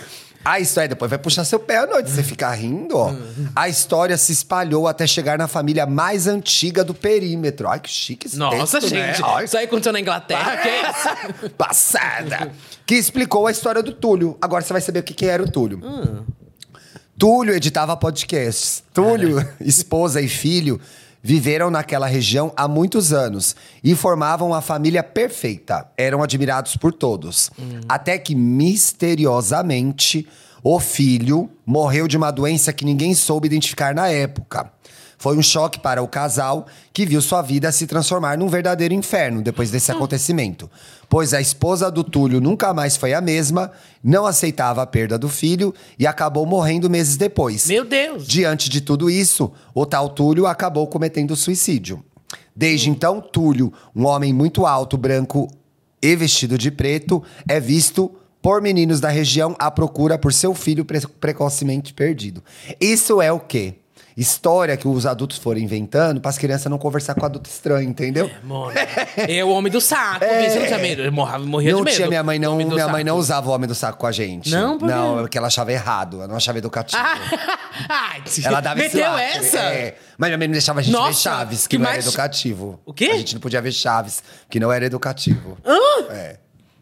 A história depois vai puxar seu pé à noite, você ficar rindo, ó. A história se espalhou até chegar na família mais antiga do perímetro. Ai, que chique esse Nossa, texto, gente. Né? Ai, Isso aí aconteceu na Inglaterra, que é isso? passada. Que explicou a história do Túlio. Agora você vai saber o que, que era o Túlio. Hum. Túlio editava podcasts. Túlio, ah. esposa e filho, viveram naquela região há muitos anos e formavam a família perfeita. Eram admirados por todos. Hum. Até que, misteriosamente, o filho morreu de uma doença que ninguém soube identificar na época. Foi um choque para o casal, que viu sua vida se transformar num verdadeiro inferno depois desse acontecimento. Pois a esposa do Túlio nunca mais foi a mesma, não aceitava a perda do filho e acabou morrendo meses depois. Meu Deus! Diante de tudo isso, o tal Túlio acabou cometendo suicídio. Desde então, Túlio, um homem muito alto, branco e vestido de preto, é visto por meninos da região à procura por seu filho pre- precocemente perdido. Isso é o quê? História que os adultos foram inventando para as crianças não conversar com adulto estranho, entendeu? É, mano. É o homem do saco. É. Você não tinha medo? Eu morria, morria não de medo. tinha, minha mãe não, Homem do minha saco. mãe não usava o homem do saco com a gente. Não, por quê? Não, porque ela achava errado, ela não achava educativo. Ah, Ela dava esse meteu lacre, essa? É. Mas minha mãe não deixava a gente Nossa, ver Chaves, que, que não mais- era educativo. O quê? A gente não podia ver Chaves, que não era educativo. Hã? É.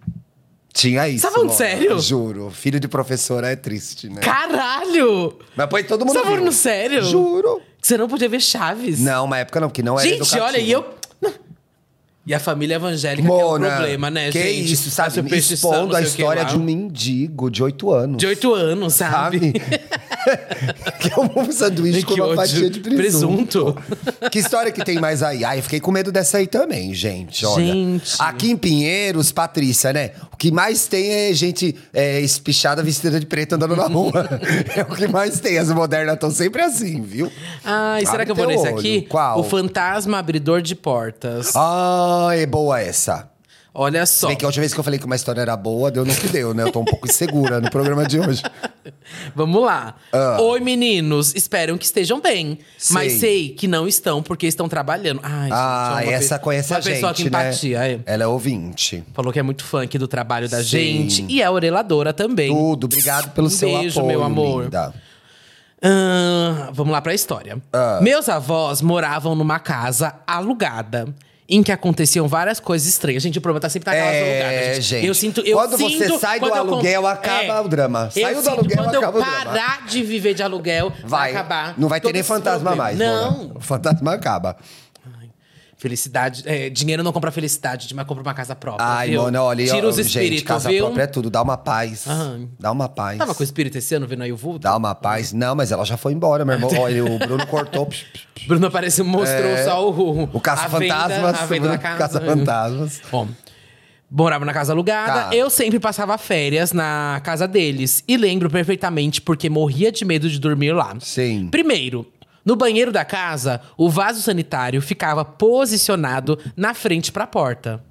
Tinha isso. Você tá falando Mona, sério? Juro. Filho de professora é triste, né? Caralho! Mas põe todo mundo Você tá falando viu. sério? Juro. Que você não podia ver Chaves? Não, uma época não, porque não era Gente, educativo. olha, e eu... E a família evangélica Mona, que é o problema, né, que gente? isso, sabe? Faz o peixe Expondo samba, a não sei o que história lá. de um mendigo de oito anos. De oito anos, sabe? Sabe? Que é um sanduíche com Que uma ódio. fatia de presunto. Presunto. Que história que tem mais aí? Ai, eu fiquei com medo dessa aí também, gente. Olha. Gente. Aqui em Pinheiros, Patrícia, né? O que mais tem é gente é, espichada vestida de preto andando na rua. É o que mais tem. As modernas estão sempre assim, viu? Ai, será Abre que eu vou teu nesse olho. aqui? Qual? O fantasma abridor de portas. Ah, é boa essa. Olha só. Bem que a última vez que eu falei que uma história era boa, deu no que deu, né? Eu tô um pouco insegura no programa de hoje. Vamos lá. Ah. Oi, meninos. Espero que estejam bem. Sei. Mas sei que não estão porque estão trabalhando. Ai, gente, Ah, é uma essa pe- conhece uma a gente, pessoa que né? empatia. É. Ela é ouvinte. Falou que é muito fã aqui do trabalho da Sim. gente. E é oreladora também. Tudo, obrigado pelo Um seu beijo, apoio, meu amor. linda. Ah, vamos lá pra história. Ah. Meus avós moravam numa casa alugada. Em que aconteciam várias coisas estranhas. Gente, o problema tá sempre na casa É, alugada, gente. gente. Eu sinto, eu Quando sinto, você sai do quando eu con- aluguel, acaba o drama. Eu Saiu do sinto, aluguel, quando acaba o eu drama. parar de viver de aluguel, vai, Vai. acabar. Não vai ter todo nem esse fantasma problema. mais. Não. Mona. O fantasma acaba. Felicidade, é, dinheiro não compra felicidade, mas compra uma casa própria, Ai, viu? Mona, olha, Tira os gente, espíritos, casa viu? própria é tudo. Dá uma paz. Aham. Dá uma paz. Tava com o espírito esse ano, vendo aí o vulto? Dá uma paz. Não, mas ela já foi embora, meu irmão. Olha, o Bruno cortou. Bruno apareceu, mostrou É. só o... O Caça-Fantasmas. A venda, a venda da o casa. Caça-Fantasmas. Bom, morava na casa alugada. Tá. Eu sempre passava férias na casa deles. E lembro perfeitamente porque morria de medo de dormir lá. Sim. Primeiro, no banheiro da casa, o vaso sanitário ficava posicionado na frente pra porta.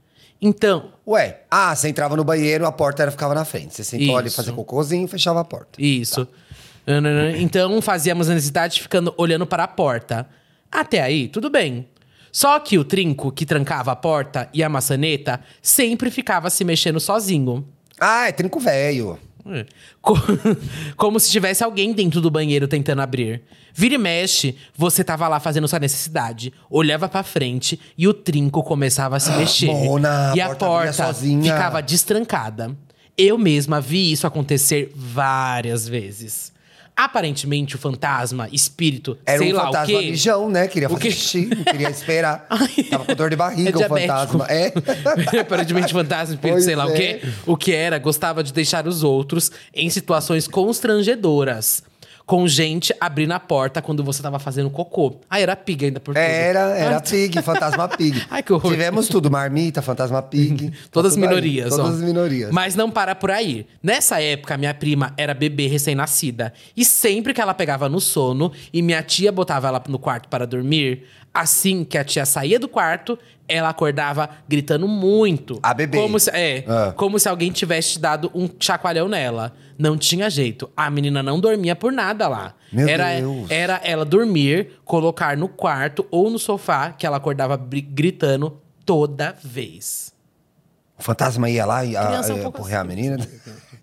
Então, Ué, ah, você entrava no banheiro, a porta era, ficava na frente. Você sentou ali Isso. fazer cocôzinho, fechava a porta. isso. Nananã. Então, fazíamos a necessidade ficando olhando para a porta. Até aí, tudo bem. Só que o trinco que trancava a porta e a maçaneta sempre ficava se mexendo sozinho. Ah, é trinco velho. É. Co- Como se tivesse alguém dentro do banheiro tentando abrir. Vira e mexe, você tava lá fazendo sua necessidade, olhava pra frente e o trinco começava a se mexer. Mona, e a a porta abria porta sozinha. ficava destrancada. Eu mesma vi isso acontecer várias vezes. Aparentemente, o fantasma, espírito, Era sei um lá o fantasma quê. mijão, né? Queria O fazer quê? xixi, não queria esperar. Ai. Tava com dor de barriga, É o diabético. fantasma. É. Aparentemente, fantasma, espírito, Pois sei lá o é. quê. O que era, gostava de deixar os outros em situações constrangedoras. Com gente abrindo a porta quando você tava fazendo cocô. Ah, era pig ainda por tudo. Era, era Ai, pig, fantasma pig. Ai, que horror. Tivemos tudo, marmita, fantasma pig. Todas as tudo aí, minorias, ó. Todas as minorias. Mas não para por aí. Nessa época, minha prima era bebê recém-nascida. E sempre que ela pegava no sono e minha tia botava ela no quarto para dormir, assim que a tia saía do quarto, ela acordava gritando muito. A bebê. Como se, é, Ah. como se alguém tivesse dado um chacoalhão nela. Não tinha jeito. A menina não dormia por nada lá. Meu era, Deus. era ela dormir, colocar no quarto ou no sofá, que ela acordava bri- gritando toda vez. O fantasma ia lá e a, Criança é um a, pouco porrer a assim. menina.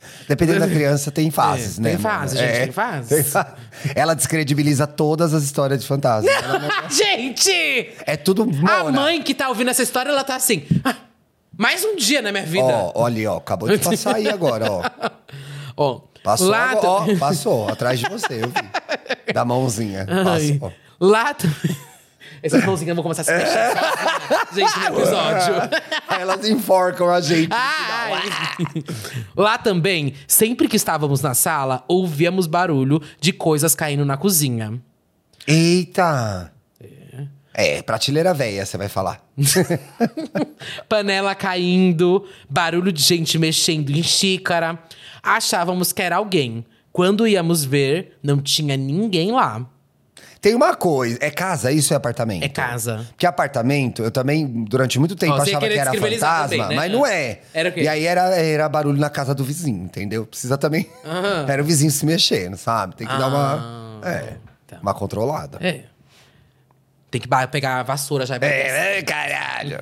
Dependendo da criança, tem fases, É, né? tem fase, mano? gente, É, tem fase. tem fa- Ela descredibiliza todas as histórias de fantasma. Ela não- Gente! É tudo A Mona. mãe que tá ouvindo essa história, ela tá assim… "Ah, mais um dia na minha vida. Ó, olha ali, ó. Acabou de passar aí agora, ó. Ó, Passou, lá agora, ó, também- passou, atrás de você, eu vi. Da mãozinha. Ai, Passou. lá também… Essas mãozinhas vão começar a se mexer sozinha, gente, no episódio. Aí elas enforcam a gente. no Ai. final. Lá também, sempre que estávamos na sala, ouvíamos barulho de coisas caindo na cozinha. Eita! É, prateleira velha, você vai falar. Panela caindo, barulho de gente mexendo em xícara. Achávamos que era alguém. Quando íamos ver, não tinha ninguém lá. Tem uma coisa, é casa, isso é apartamento? É casa. Porque apartamento, eu também, durante muito tempo, Ó, você ia achava querer que era descredibilizar fantasma, também, né? mas não é. Era o quê? E aí era, era barulho na casa do vizinho, entendeu? Precisa também… Aham. Era o vizinho se mexendo, sabe? Tem que dar uma… Ah, É, tá. uma controlada. É. Tem que ba- pegar a vassoura já e bater. É, é, caralho.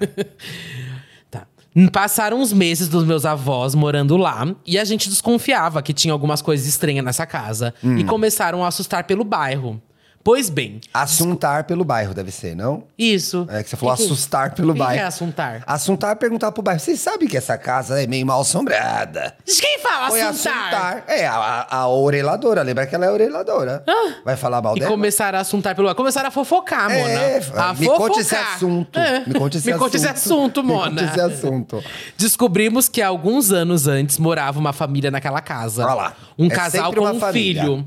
Tá. Passaram uns meses dos meus avós morando lá e a gente desconfiava que tinha algumas coisas estranhas nessa casa. Hum. E começaram a assustar pelo bairro. Pois bem, Assuntar pelo bairro, deve ser, não? isso. É que você falou Que que- assustar pelo que bairro. que é assuntar? Assuntar é perguntar pro bairro. Vocês sabem que essa casa é meio mal assombrada? Quem fala Foi assuntar? assuntar. É, a, a, a oreladora. Lembra que ela é oreladora. Vai falar mal E dela? começaram a assuntar pelo bairro. Começaram a fofocar, É, Mona. A me fofocar. conte esse assunto. É. Me conte esse Me assunto. conte esse assunto, Mona. Me conte esse assunto. Descobrimos que há alguns anos antes morava uma família naquela casa. Olha lá. Um É casal sempre com uma um família. filho.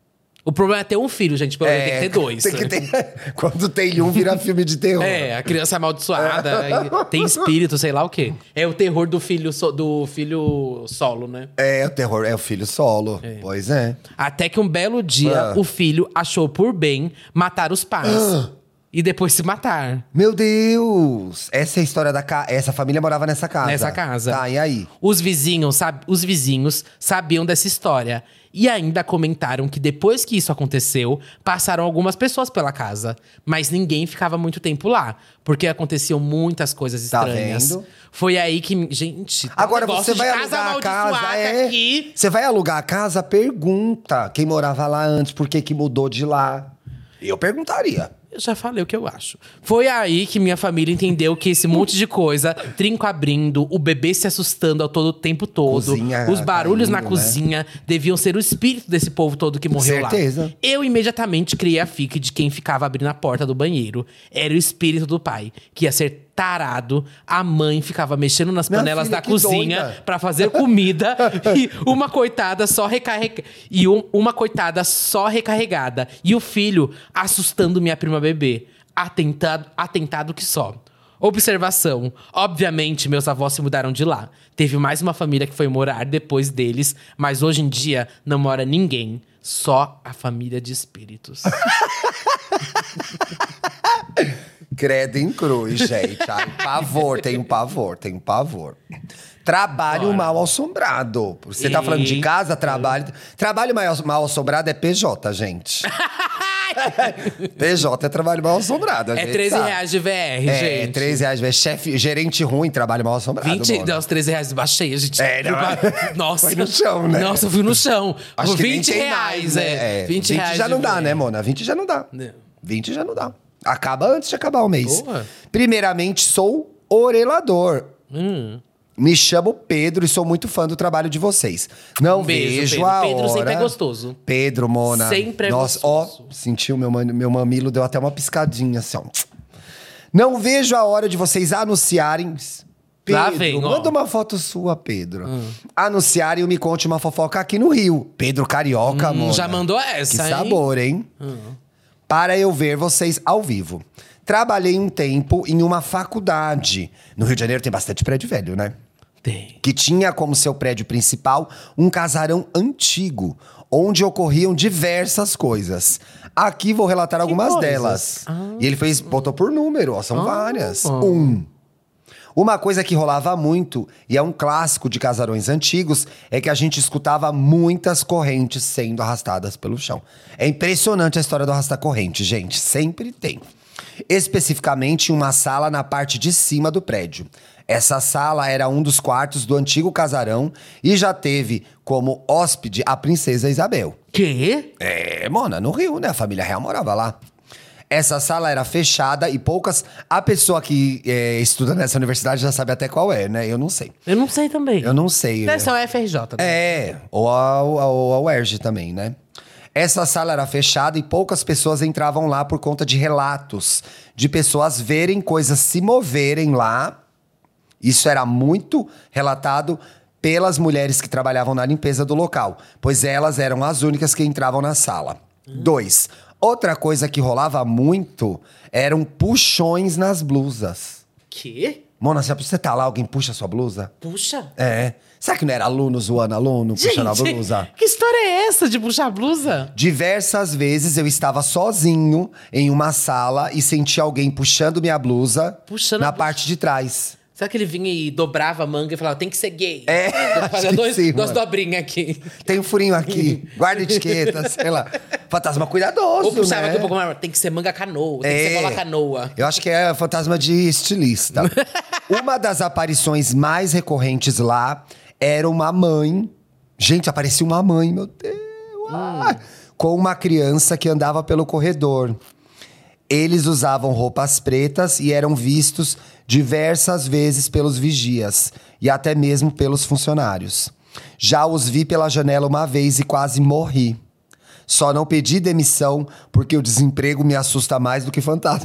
O problema é ter um filho, gente. Pelo menos tem que ter dois. Tem que ter… Quando tem um, vira filme de terror. É, a criança amaldiçoada, e tem espírito, sei lá o quê. É o terror do filho, so- do filho solo, né? É, o terror é o filho solo. Pois é. Até que um belo dia, Ah. o filho achou por bem matar os pais. E depois se matar. Meu Deus! Essa é a história da casa. Essa família morava nessa casa. Nessa casa. Tá, e aí? Os vizinhos, sab... Os vizinhos sabiam dessa história. E ainda comentaram que depois que isso aconteceu, passaram algumas pessoas pela casa. Mas ninguém ficava muito tempo lá. Porque aconteciam muitas coisas Tá estranhas. vendo? Foi aí que… Gente, tá um Agora negócio você vai de casa alugar a casa, amaldiçoada é. aqui. Você vai alugar a casa, pergunta quem morava lá antes, por que que mudou de lá. Eu perguntaria. Eu já falei o que eu acho. Foi aí que minha família entendeu que esse monte de coisa, trinco abrindo, o bebê se assustando ao todo o tempo todo, Cozinha os barulhos na caindo, né? cozinha, deviam ser o espírito desse povo todo que morreu Certeza. lá. Eu imediatamente criei a fique de quem ficava abrindo a porta do banheiro. Era o espírito do pai, que ia ser tarado. A mãe ficava mexendo nas Minha panelas filha, da que cozinha doida. pra fazer comida e uma coitada só recarrega e um- uma coitada só recarregada e o filho assustando minha prima bebê. Atentado, atentado que só. Observação. Obviamente, meus avós se mudaram de lá. Teve mais uma família que foi morar depois deles, mas hoje em dia não mora ninguém. Só a família de espíritos. Credo em cruz, gente. Ai, pavor, tenho pavor, tenho pavor. Trabalho Bora. mal assombrado. Você tá falando de Eita. casa, trabalho… Trabalho mal, mal assombrado é P J, gente. P J é trabalho mal assombrado, a É gente treze sabe. reais de V R, É, gente. treze reais. É chefe, gerente ruim, trabalho mal assombrado. vinte, mano. não, os treze reais baixei, a gente. É, não, é. Nossa. Foi no chão, né? Nossa, eu fui no chão. Acho que nem vinte tem reais, mais, né? é. vinte reais já de não dá, V R. né, Mona? vinte já não dá. Não. vinte já não dá. Acaba antes de acabar o mês. Boa. Primeiramente, sou orelador. Hum. Me chamo Pedro e sou muito fã do trabalho de vocês. Não Um beijo, vejo Pedro. a Pedro hora… sempre é gostoso. Pedro, Mona. Sempre é Nossa, gostoso. ó, sentiu meu, man- meu mamilo, deu até uma piscadinha assim, ó. Não vejo a hora de vocês anunciarem… Pedro, Lá vem, ó. manda uma foto sua, Pedro. Anunciarem e me conte uma fofoca aqui no Rio. Pedro Carioca, Hum, Mona. já mandou Que essa, hein? sabor, hein? Para eu ver vocês ao vivo. Trabalhei um tempo em uma faculdade. No Rio de Janeiro tem bastante prédio velho, né? Tem. Que tinha como seu prédio principal um casarão antigo, onde ocorriam diversas coisas. Aqui vou relatar algumas coisas? delas. Ah. E ele fez, botou por número, ó, são várias. Um. Uma coisa que rolava muito, e é um clássico de casarões antigos, é que a gente escutava muitas correntes sendo arrastadas pelo chão. É impressionante a história do arrasta-corrente, gente. Sempre tem. Especificamente em uma sala na parte de cima do prédio. Essa sala era um dos quartos do antigo casarão e já teve como hóspede a princesa Isabel. Quê? É, Mona, no Rio, né? A família real morava lá. Essa sala era fechada e poucas... A pessoa que é, estuda nessa universidade já sabe até qual é, né? Eu não sei. Eu não sei também. Eu não sei. Deve ser o F R J, né? É, ou a, ou a U E R J também, né? Essa sala era fechada e poucas pessoas entravam lá por conta de relatos. De pessoas verem coisas se moverem lá. Isso era muito relatado pelas mulheres que trabalhavam na limpeza do local, pois elas eram as únicas que entravam na sala. Hum. Dois, outra coisa que rolava muito eram puxões nas blusas. Quê? Mona, se você tá lá, alguém puxa a sua blusa? Puxa? É. Será que não era aluno zoando aluno, puxando a blusa? Que história é essa de puxar a blusa? Diversas vezes eu estava sozinho em uma sala e senti alguém puxando minha blusa Puxando na a blusa. parte de trás. Será que ele vinha e dobrava a manga e falava, tem que ser gay? É, Vou acho fazer que dois, sim, duas mano. dobrinhas aqui. Tem um furinho aqui, guarda etiqueta, sei lá. Fantasma cuidadoso, Ou puxava né? aqui um pouco mais, tem que ser manga canoa, tem que É. ser bola canoa. Eu acho que é fantasma de estilista. Uma das aparições mais recorrentes lá era uma mãe. Gente, aparecia uma mãe, meu Deus. Ah, com uma criança que andava pelo corredor. Eles usavam roupas pretas e eram vistos diversas vezes pelos vigias e até mesmo pelos funcionários. Já os vi pela janela uma vez e quase morri. Só não pedi demissão porque o desemprego me assusta mais do que fantasma.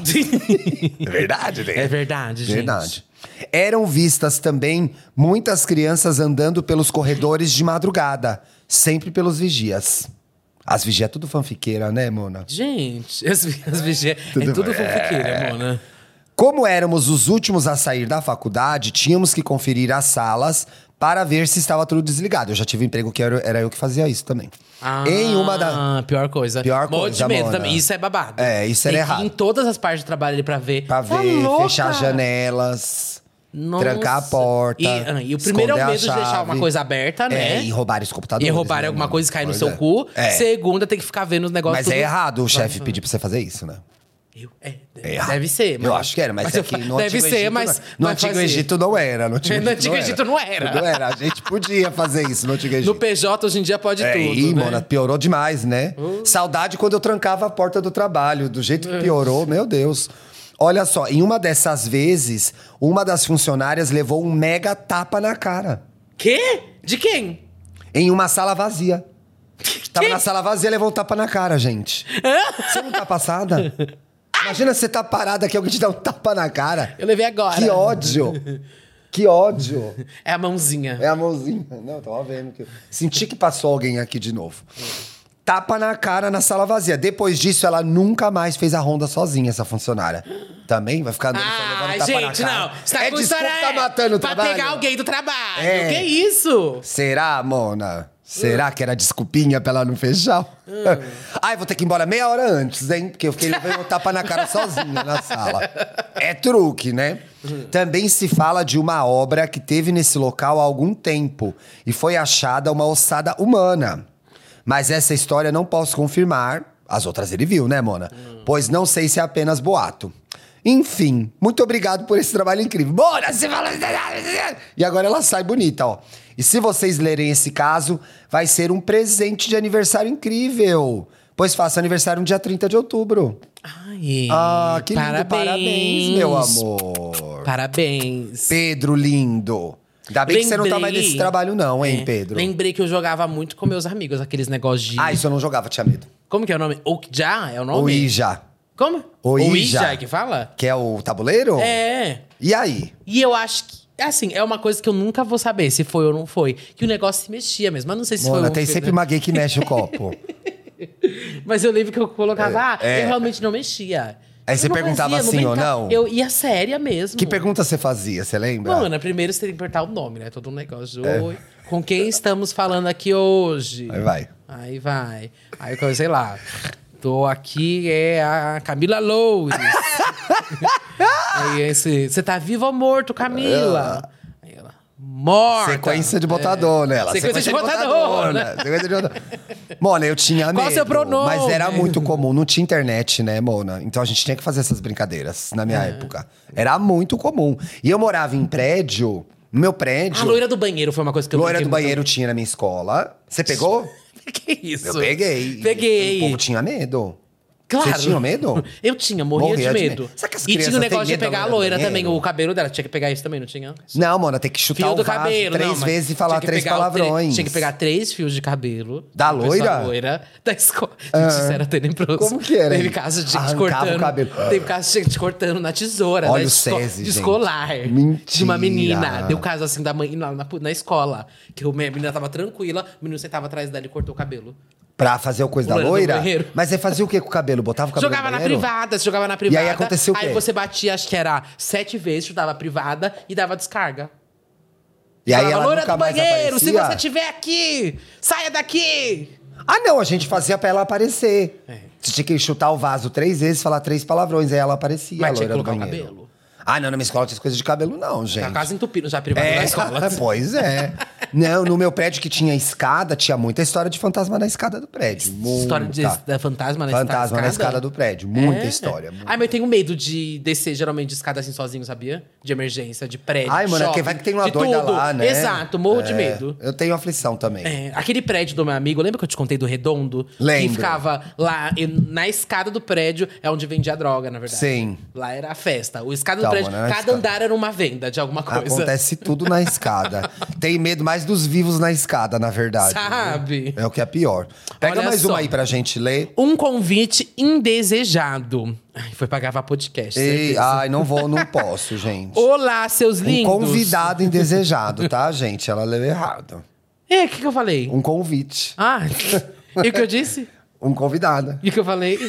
É verdade, né? É verdade, gente. Verdade. Eram vistas também muitas crianças andando pelos corredores de madrugada, sempre pelos vigias. As vigias é tudo fanfiqueira, né, Mona? Gente, as, as vigias é Tudo tudo bem. fanfiqueira, Mona. Como éramos os últimos a sair da faculdade, tínhamos que conferir as salas para ver se estava tudo desligado. Eu já tive um emprego que era, era eu que fazia isso também. Ah, Em uma da... pior coisa. Pior Morro coisa, de medo Mona. também. Isso é babado. É, isso Tem era que ir errado. em todas as partes do trabalho ali pra ver. Pra Tá ver, louca? fechar janelas, Nossa. trancar a porta. E, ah, e o primeiro é o esconder a medo de deixar chave. uma coisa aberta, né? É, e roubar os computadores. E roubar né, alguma Mona? coisa e cair no Pois seu é. cu. É. Segunda, tem que ficar vendo os negócios. Mas é tudo- errado o chefe pedir pra você fazer isso, né? Eu, é, É errado. deve ser. Eu acho que era, mas, eu é que fa- no Deve Antigo ser, Egito, mas. não- No vai Antigo fazer. Egito não era. No Antigo, No Antigo Egito não era. Não era. A gente podia fazer isso no Antigo Egito. No P J, hoje em dia, pode É, tudo. ih, né? Mona, piorou demais, né? Saudade quando eu trancava a porta do trabalho. Do jeito que piorou, meu Deus. Olha só, em uma dessas vezes, uma das funcionárias levou um mega tapa na cara. Quê? De quem? Em uma sala vazia. Tava na sala vazia e levou um tapa na cara, gente. Você não tá passada? Imagina você tá parada aqui, alguém te dá um tapa na cara. Eu levei agora. Que ódio. Que ódio. É a mãozinha. É a mãozinha. Não, eu tava vendo. Que... Senti que passou alguém aqui de novo. Tapa na cara na sala vazia. Depois disso, ela nunca mais fez a ronda sozinha, essa funcionária. Também vai ficar andando só Ah, levando tapa gente, na cara. não. Você tá é com desculpa história tá é matando o pra trabalho. pegar alguém do trabalho. É. Que isso? Será, Mona? Será que era desculpinha pra ela não fechar? Hum. Ai, vou ter que ir embora meia hora antes, hein? Porque eu fiquei levando um tapa na cara sozinha na sala. É truque, né? Também se fala de uma obra que teve nesse local há algum tempo. E foi achada uma ossada humana. Mas essa história não posso confirmar. As outras ele viu, né, Mona? Hum. Pois não sei se é apenas boato. Enfim, muito obrigado por esse trabalho incrível. Mona, você fala... E agora ela sai bonita, ó. E se vocês lerem esse caso, vai ser um presente de aniversário incrível. Pois faço aniversário no dia trinta de outubro. Ai, Ah, que lindo. parabéns. Parabéns, meu amor. Parabéns. Pedro lindo. Ainda bem que você não tá mais nesse trabalho não, hein, É, Pedro? Lembrei que eu jogava muito com meus amigos, aqueles negócios de... Ah, isso eu não jogava, tinha medo. Como que é o nome? Okja é o nome? Ouija. Como? Ouija. Ouija que fala? Que é o tabuleiro? É. E aí? E eu acho que, assim, é uma coisa que eu nunca vou saber se foi ou não foi. Que o negócio se mexia mesmo, mas não sei se Mona, foi... um tem filme- sempre uma gay que mexe o copo. Mas eu lembro que eu colocava, ah, É. eu realmente não mexia. Aí Eu você não perguntava fazia, sim ou brincava. não? Eu ia séria mesmo. Que pergunta você fazia, você lembra? Mano, primeiro você tem que apertar o nome, né? Todo um negócio de oi. Com quem estamos falando aqui hoje? Aí vai. Aí vai. Aí eu sei lá. Tô aqui, é a Camila Loures. Aí esse. Você tá vivo ou morto, Camila? Aí ela. morta. Sequência de botador, né? Ela, Sequência de botador, né? Sequência de botador. Mona, eu tinha medo. Qual o seu pronome? Mas era muito comum. Não tinha internet, né, Mona? Então a gente tinha que fazer essas brincadeiras na minha É. época. Era muito comum. E eu morava em prédio. No meu prédio. A loira do banheiro foi uma coisa que eu Loira brinquei do muito. banheiro tinha na minha escola. Você pegou? Que isso? Eu peguei. Peguei. O povo tinha medo. Claro. Você tinha medo? Eu tinha, morria, Morria de de medo. medo. Será que as E tinha crianças o têm negócio de medo da pegar a loira do loira banheiro? também, o cabelo dela. Tinha que pegar isso também, não tinha? Não, Mona, tem que chutar Fio o do vaso cabelo, três não, mas vezes e falar tinha que três pegar o tre- palavrões. Tinha que pegar três fios de cabelo. Da pessoa loira? loira da escola. Gente, isso era tenebroso. Como que era, Teve hein? caso de gente Arrancava cortando. o cabelo. Teve caso de gente cortando na tesoura. Olha da o esco- SESI, de gente. escolar. Mentira. De uma menina. Deu caso assim da mãe lá na, na escola. Que a menina tava tranquila, o menino sentava atrás dela e cortou o cabelo. Pra fazer o coisa da Loira do loira? banheiro. Mas você fazia o que com o cabelo? Botava o cabelo Jogava no na banheiro? privada, você jogava na privada. aí aconteceu o quê? Aí você batia, acho que era sete vezes, chutava a privada e dava descarga. E aí Falava, ela loira nunca do mais banheiro, se aparecia? você estiver aqui, saia daqui! Ah, não, a gente fazia pra ela aparecer. É. Você tinha que chutar o vaso três vezes, falar três palavrões, aí ela aparecia, a Mas tinha loira que do colocar o banheiro. cabelo. Ah, não, na minha escola não tinha coisa de cabelo não, gente. Tá quase entupindo já a privada É, da escola. pois é. Não, no meu prédio que tinha escada, tinha muita história de fantasma na escada do prédio. Muita. História de, da fantasma na Fantasma na escada? escada do prédio. Muita É? história. muita. Ai, mas eu tenho medo de descer geralmente de escada assim sozinho, sabia? De emergência, de prédio. Ai, mano, é shopping, que vai que tem uma de doida tudo. lá, né? Exato, morro de É, medo. Eu tenho aflição também. É, aquele prédio do meu amigo, lembra que eu te contei do Redondo? Lembro. Que ficava lá e na escada do prédio, é onde vendia droga, na verdade. Sim. Lá era a festa. O escada Tá, do prédio, mano, na cada escada. andar era uma venda de alguma coisa. Acontece tudo na escada. Tem medo mais dos vivos na escada, na verdade. Sabe? É o que é pior. Pega Olha mais só. uma aí pra gente ler. Um convite indesejado. Ai, foi pra gravar podcast. Ei, certeza. ai, não vou, não posso, gente. Olá, seus Um lindos. convidado indesejado, tá, gente? Ela leu errado. É, o que, que eu falei? Um convite. Ah, e o que eu disse? Um convidado. E o que eu falei?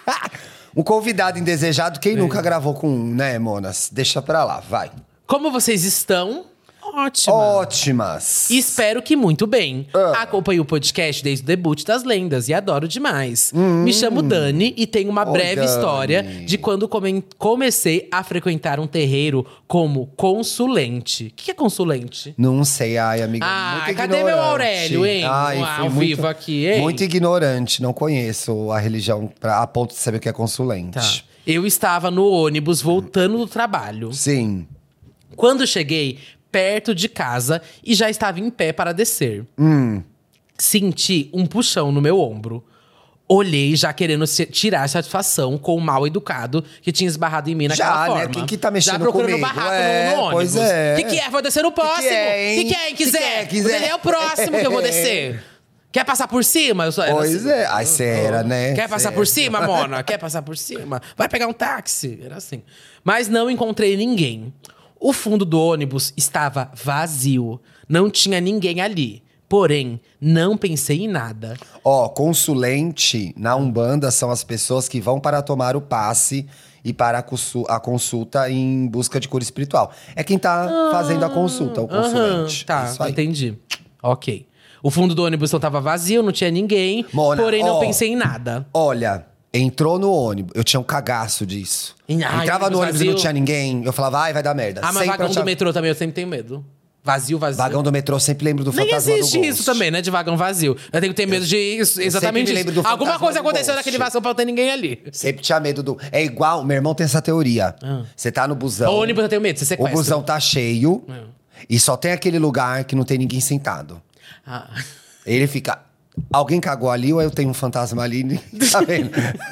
Um convidado indesejado, quem nunca gravou com um, né, Monas? Deixa pra lá, vai. Como vocês estão? Ótimo. Ótimas. Espero que muito bem. Ah. Acompanho o podcast desde o debut das lendas e adoro demais. Me chamo Dani e tenho uma Oi, breve Dani. história de quando come- comecei a frequentar um terreiro como consulente. O que é consulente? Não sei, ai, amiga. Ah, muito cadê ignorante. meu Aurélio, hein? Ai, Ao fui muito, vivo aqui, hein? Muito ignorante, não conheço a religião pra, a ponto de saber o que é consulente. Tá. Eu estava no ônibus voltando do trabalho. Sim. Quando cheguei perto de casa e já estava em pé para descer. Hum. Senti um puxão no meu ombro. Olhei já querendo se- tirar satisfação com o mal educado que tinha esbarrado em mim naquela Já, né? forma. Quem que tá mexendo já procurando comigo? barraco É, no, no ônibus. pois é. O que, que é? Vou descer no próximo. O é, hein? que, que é, hein? Que Quiser. que é, quiser. Ele é o próximo que eu vou descer. Quer passar por cima? Eu só, era Pois assim. é. Ai, cê era, né? Quer passar Cê por era. cima, Mona? Quer passar por cima? Vai pegar um táxi. Era assim. Mas não encontrei ninguém. O fundo do ônibus estava vazio. Não tinha ninguém ali. Porém, não pensei em nada. Ó, consulente na Umbanda são as pessoas que vão para tomar o passe e para a, consu- a consulta em busca de cura espiritual. É quem tá fazendo a consulta, o consulente. Aham, tá, Isso aí. entendi. Ok. O fundo do ônibus não estava vazio, não tinha ninguém. Mona, porém, não ó. pensei em nada. Olha, entrou no ônibus. Eu tinha um cagaço disso. Em- ai, Entrava no ônibus ônibus e não vazio. tinha ninguém. Eu falava, ai, vai dar merda. Ah, mas Sempre vagão achava- do metrô também, eu sempre tenho medo. Vazio, vazio. Vagão do metrô, sempre lembro do Nem fantasma existe do isso Ghost. também, né? De vagão vazio. Eu tenho que ter medo de isso, exatamente sempre isso. lembro do Alguma fantasma coisa do aconteceu Ghost. naquele vazio pra não ter ninguém ali. Sempre tinha medo do... É igual, meu irmão tem essa teoria. Você tá no busão. O ônibus eu tenho medo, você O sequestra. busão tá cheio. É. E só tem aquele lugar que não tem ninguém sentado. Ah. Ele fica... Alguém cagou ali ou eu tenho um fantasma ali? Tá vendo?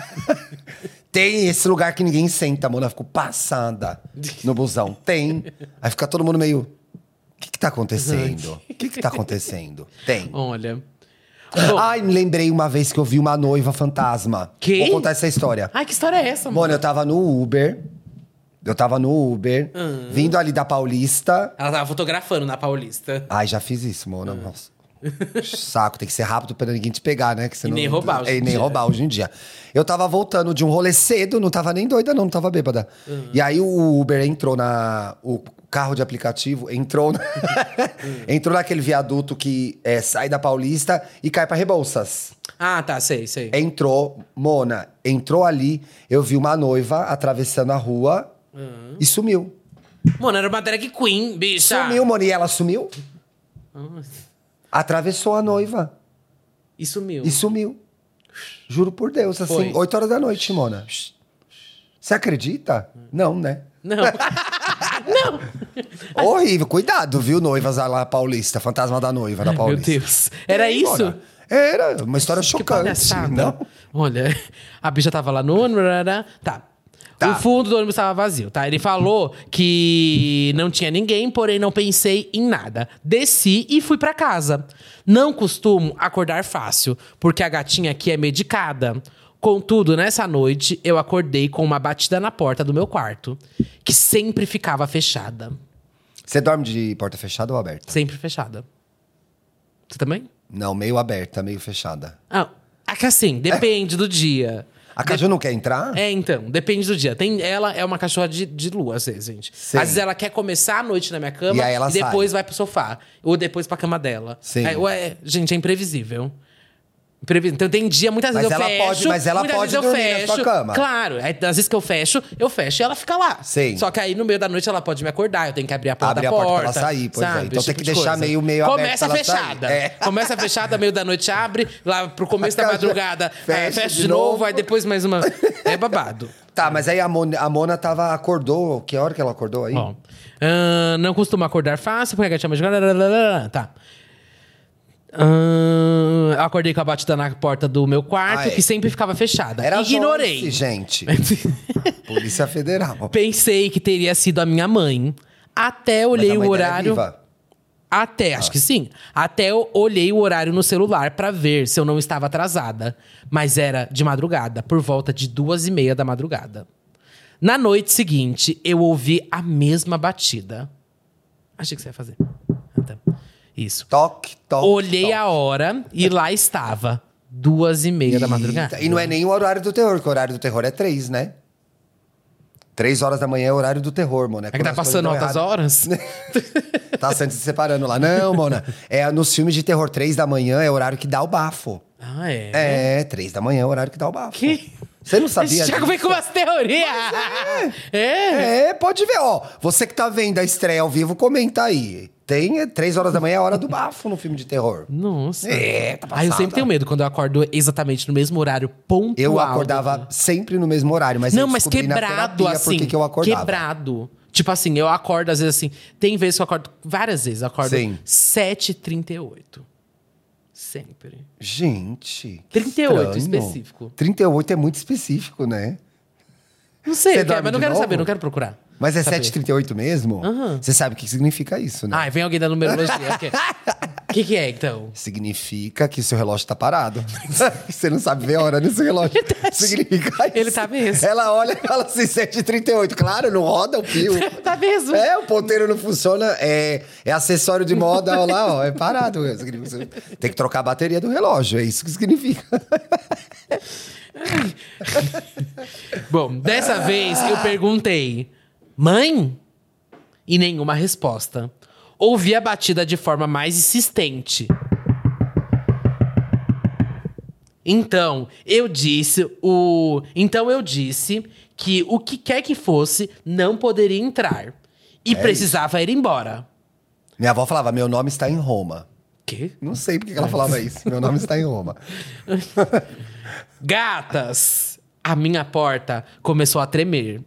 Tem esse lugar que ninguém senta, mano. Eu fico passada no busão. Tem. Aí fica todo mundo meio... O que que tá acontecendo? O que que tá acontecendo? Tem. Olha. Bom, Ai, me lembrei uma vez que eu vi uma noiva fantasma. Que? Vou contar essa história. ai, que história é essa, mano? Mano, eu tava no Uber. Eu tava no Uber. Hum. Vindo ali da Paulista. Ela tava fotografando na Paulista. Ai, já fiz isso, mano. Nossa. Saco, tem que ser rápido pra ninguém te pegar, né? Que E nem roubar hoje é, em e nem dia. roubar hoje em dia. Eu tava voltando de um rolê cedo, não tava nem doida, não, não tava bêbada. E aí o Uber entrou na. O carro de aplicativo entrou. na- entrou naquele viaduto que é, sai da Paulista e cai pra Rebouças. Ah, tá, sei, sei. Entrou, Mona, entrou ali, eu vi uma noiva atravessando a rua e sumiu. Mano, era uma drag queen, bicha. Sumiu, Mona. E ela sumiu? Nossa. Atravessou a noiva. E sumiu. E sumiu. Juro por Deus, assim, Foi. oito horas da noite, Mona. Você acredita? Não, né? Não. Não. Horrível. Cuidado, viu, noivas lá paulista. Fantasma da noiva da Meu Paulista. Deus. Era É, isso? Mona. Era, uma história Que chocante. palhaçada. Não? Olha, a bicha tava lá no... Tá. Tá. O fundo do ônibus estava vazio, tá? Ele falou que não tinha ninguém, porém não pensei em nada. Desci e fui pra casa. Não costumo acordar fácil, porque a gatinha aqui é medicada. Contudo, nessa noite, eu acordei com uma batida na porta do meu quarto, que sempre ficava fechada. Você dorme de porta fechada ou aberta? Sempre fechada. Você também? Não, meio aberta, meio fechada. Ah, é que assim, depende do dia. A Caju não quer entrar? É, então, depende do dia. Tem, ela é uma cachorra de, de lua, às vezes, gente. Sim. Às vezes ela quer começar a noite na minha cama E aí ela depois sai. vai pro sofá. Ou depois pra cama dela. Sim. É, ué, gente, é imprevisível. Imprevisível. Então tem dia, muitas Mas vezes eu ela fecho. pode- mas ela muitas pode vezes eu dormir na fecho. sua cama. Claro. Aí, às vezes que eu fecho, eu fecho e ela fica lá. Sim. Só que aí no meio da noite ela pode me acordar, eu tenho que abrir a porta Abrir da a porta porta. pra ela sair, pois é. sabe? Então Esse tem tipo que de deixar coisa. meio- meio aberto Começa pra ela fechada. sair. É. Começa fechada, meio da noite abre, lá pro começo da Fecha- madrugada, fecha fecha de de novo, novo. aí depois mais uma. É babado. Tá, mas aí a Mona, a Mona tava, acordou. Que hora que ela acordou aí? Ó, ahn, não costumo acordar fácil, porque a gatinha mais... Tá. Ahn, eu acordei com a batida na porta do meu quarto, Ah, é. que sempre ficava fechada. Era Ignorei. Joyce, gente. Polícia Federal. Pensei que teria sido a minha mãe. Até olhei Mas a mãe o dela é horário... viva? Até, acho que sim. Até eu olhei o horário no celular pra ver se eu não estava atrasada. Mas era de madrugada, por volta de duas e meia da madrugada. Na noite seguinte, eu ouvi a mesma batida. Achei que você ia fazer. Ah, tá. Isso. Toque, toque. Olhei toque. a hora e lá estava. Duas e meia da madrugada. E não é nem o horário do terror, que o horário do terror é três, né? Três horas da manhã é o horário do terror, Mona. É que tá passando altas horas? Tá sempre se separando lá. Não, Mona. É, nos filmes de terror, três da manhã é o horário que dá o bafo. Ah, é? É, três da manhã é o horário que dá o bafo. Que? Você não sabia Esse Thiago vem disso? com umas teorias. É. É, pode ver, ó. Você que tá vendo a estreia ao vivo, comenta aí. Tem é, três horas da manhã é a hora do bafo no filme de terror. Nossa. É, tá Ah, eu passada. sempre tenho medo quando eu acordo exatamente no mesmo horário pontual. Eu acordava sempre no mesmo horário, mas Não, eu mas descobri na quebrado, terapia assim. por que que eu acordava. Quebrado. Tipo assim, eu acordo às vezes assim... Tem vezes que eu acordo... Várias vezes eu acordo Sim. sete e trinta e oito. Sempre. Gente, que trinta e oito estranho. específico. trinta e oito é muito específico, né? Não sei, Você eu quero, dorme mas não de quero novo? saber, não quero procurar. Mas é Saber. sete e trinta e oito mesmo? Aham. Você sabe o que significa isso, né? Ah, vem alguém da numerologia. O que, que é, então? Significa que seu relógio tá parado. Você não sabe ver a hora nesse relógio. Verdade. Significa isso. Ele tá mesmo. Ela olha e fala assim, sete e trinta e oito. Claro, não roda o pio. Tá mesmo? É, o ponteiro não funciona. É, é acessório de moda, olha lá, ó. É parado. Significa- Tem que trocar a bateria do relógio. É isso que significa. Bom, dessa vez eu perguntei... Mãe? E nenhuma resposta. Ouvi a batida de forma mais insistente. Então, eu disse o... Então eu disse que o que quer que fosse não poderia entrar. E precisava ir embora. Minha avó falava, meu nome está em Roma. Quê? Não sei por que que ela falava isso. Meu nome está em Roma. Gatas! A minha porta começou a tremer.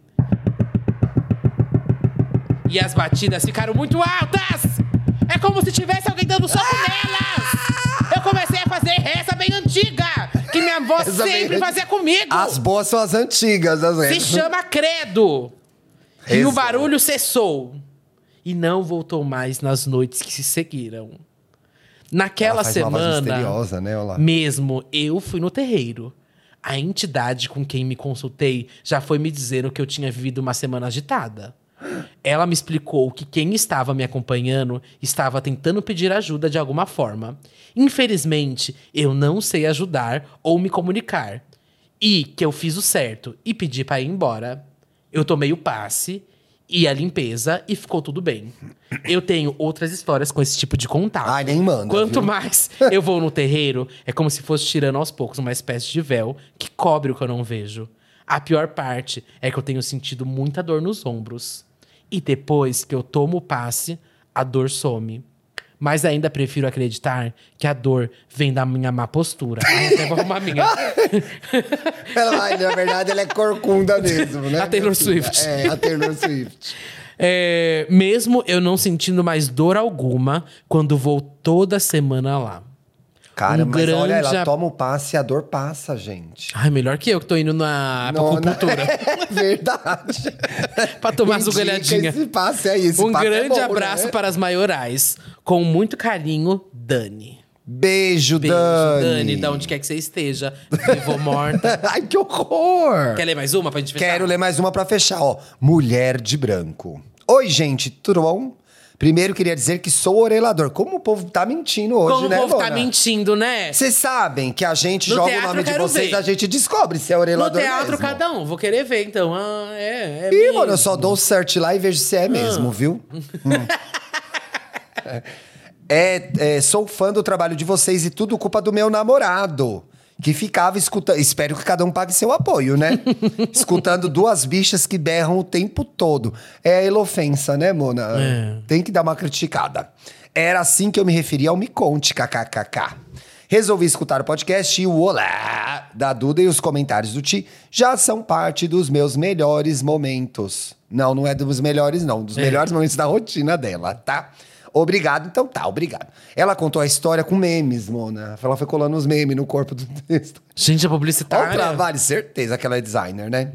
E as batidas ficaram muito altas! É como se tivesse alguém dando soco nelas! Eu comecei a fazer reza bem antiga! Que minha avó Reza bem sempre antiga. fazia comigo! As boas são as antigas, as Se velhas. chama credo! E Rezou. o barulho cessou. E não voltou mais nas noites que se seguiram. Naquela Ela faz uma voz semana, misteriosa, né? Olha lá. mesmo, eu fui no terreiro. A entidade com quem me consultei já foi me dizendo que eu tinha vivido uma semana agitada. Ela me explicou que quem estava me acompanhando estava tentando pedir ajuda de alguma forma. Infelizmente, eu não sei ajudar ou me comunicar. E que eu fiz o certo e pedi para ir embora. Eu tomei o passe e a limpeza e ficou tudo bem. Eu tenho outras histórias com esse tipo de contato. Ai, nem manda, Quanto viu? mais eu vou no terreiro, é como se fosse tirando aos poucos uma espécie de véu que cobre o que eu não vejo. A pior parte é que eu tenho sentido muita dor nos ombros. E depois que eu tomo o passe, a dor some. Mas ainda prefiro acreditar que a dor vem da minha má postura. Ai, até vou arrumar a minha. Ela vai, na verdade, ela é corcunda mesmo, né? A Taylor Swift. É, a Taylor Swift. É, mesmo eu não sentindo mais dor alguma quando vou toda semana lá. Cara, Um mas olha, grande ela a- toma o passe e a dor passa, gente. Ai, melhor que eu que tô indo na Não, acupuntura. É verdade. Pra tomar as Indica olhadinhas. Esse passe aí, esse Um passe é grande bom, abraço né? para as maiorais. Com muito carinho, Dani. Beijo, Beijo, Dani. Dani, da onde quer que você esteja. Vivo morta. Ai, que horror! Quer ler mais uma pra gente fechar? Quero ler mais uma pra fechar, ó. Mulher de branco. Oi, gente, tudo bom? Primeiro, queria dizer que sou orelador. Como o povo tá mentindo hoje, Como né, o povo tá Mona? mentindo, né? Vocês sabem que a gente No joga o teatro nome eu de quero vocês, ver. a gente descobre se é No orelador teatro, mesmo. cada um. Vou querer ver, então. Ah, é, é Ih, mesmo. mano, eu só dou o search lá e vejo se é mesmo, Ah. viu? Hum. É, é, sou fã do trabalho de vocês e tudo culpa do meu namorado. Que ficava escutando. Espero que cada um pague seu apoio, né? Escutando duas bichas que berram o tempo todo. É a elofensa, né, Mona? É. Tem que dar uma criticada. Era assim que eu me referia ao Me Conte, kkkk. Resolvi escutar o podcast e o olá da Duda e os comentários do Ti já são parte dos meus melhores momentos. Não, não é dos melhores, não. Dos É. melhores momentos da rotina dela, tá? Obrigado, então tá, obrigado. Ela contou a história com memes, Mona. Ela foi colando os memes no corpo do texto. Gente, a Olha o publicitária. trabalho, certeza que ela é designer, né?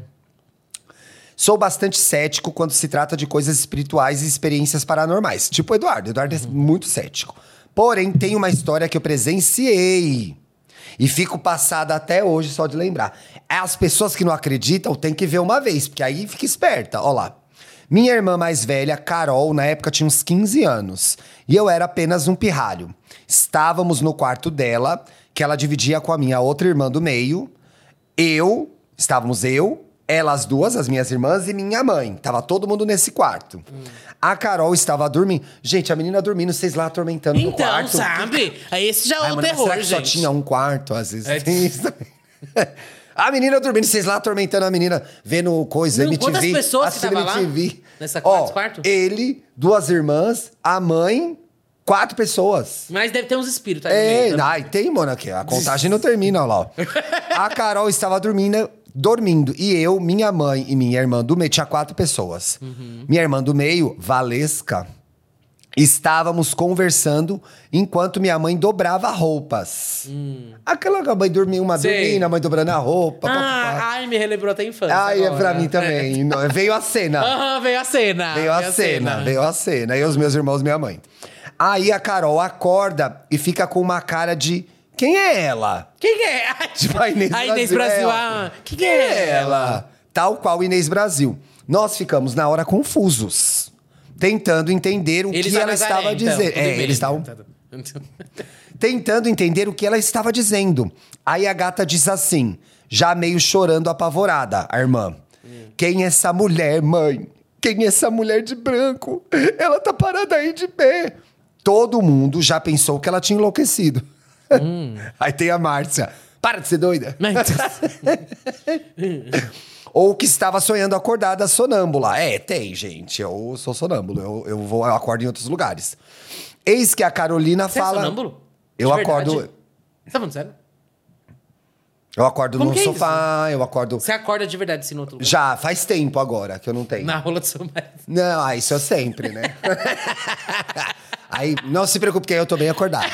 Sou bastante cético quando se trata de coisas espirituais e experiências paranormais. Tipo o Eduardo. Eduardo é muito cético. Porém, tem uma história que eu presenciei. E fico passada até hoje só de lembrar. As pessoas que não acreditam têm que ver uma vez, porque aí fica esperta. Ó lá. Minha irmã mais velha, Carol, na época tinha uns quinze anos. E eu era apenas um pirralho. Estávamos no quarto dela, que ela dividia com a minha outra irmã do meio. Eu, estávamos eu, elas duas, as minhas irmãs, e minha mãe. Tava todo mundo nesse quarto. Hum. A Carol estava dormindo. Gente, a menina dormindo, vocês lá atormentando no Então, quarto. sabe? Aí esse já é Ai, o mano, mas terror, será que gente. só tinha um quarto, às vezes? É. Tem isso também. A menina dormindo, vocês lá atormentando a menina, vendo coisa, Não, M T V. quantas pessoas que assistindo tava lá? M T V. Nessa Ó, quarto- quarto? ele, duas irmãs, a mãe, quatro pessoas. Mas deve ter uns espíritos aí no É, meio também. ai, tem, mano, aqui. A contagem não termina, olha lá. Ó. A Carol estava dormindo, dormindo. E eu, minha mãe e minha irmã do meio, tinha quatro pessoas. Uhum. Minha irmã do meio, Valesca, estávamos conversando enquanto minha mãe dobrava roupas. Hum. Aquela que a mãe dormia, uma Sei. dormindo, a mãe dobrando a roupa. Ah, papapá. ai, me relembrou até a infância. Ai, é agora. pra mim também. Não, veio a cena. Aham, veio a cena. Veio a cena, veio a cena. E os meus irmãos, minha mãe. Aí a Carol acorda e fica com uma cara de... Quem é ela? Quem é? Tipo, a Inês A Inês Brasil. Brasil. é, Ah, quem é ela? Tal qual Inês Brasil. Nós ficamos, na hora, confusos. Tentando entender o Eles que a ela Nazaré, estava então, dizendo. tudo É, bem. eles estavam tentando entender o que ela estava dizendo. Aí a gata diz assim, já meio chorando, apavorada, a irmã. Quem é essa mulher, mãe? Quem é essa mulher de branco? Ela tá parada aí de pé. Todo mundo já pensou que ela tinha enlouquecido. Hum. Aí tem a Márcia. Para de ser doida. Mas- Ou que estava sonhando acordada sonâmbula. É, tem, gente. Eu sou sonâmbulo. Eu, eu vou, eu acordo em outros lugares. Eis que a Carolina Você é fala. sonâmbulo? De Eu verdade? acordo. Você tá falando sério? Eu acordo Como no que é sofá, eu acordo. Você acorda de verdade assim no outro lugar? Já, faz tempo agora que eu não tenho. Na rola do seu marido. Não, ah, isso é sempre, né? Aí, não se preocupe, que aí eu tô bem acordada.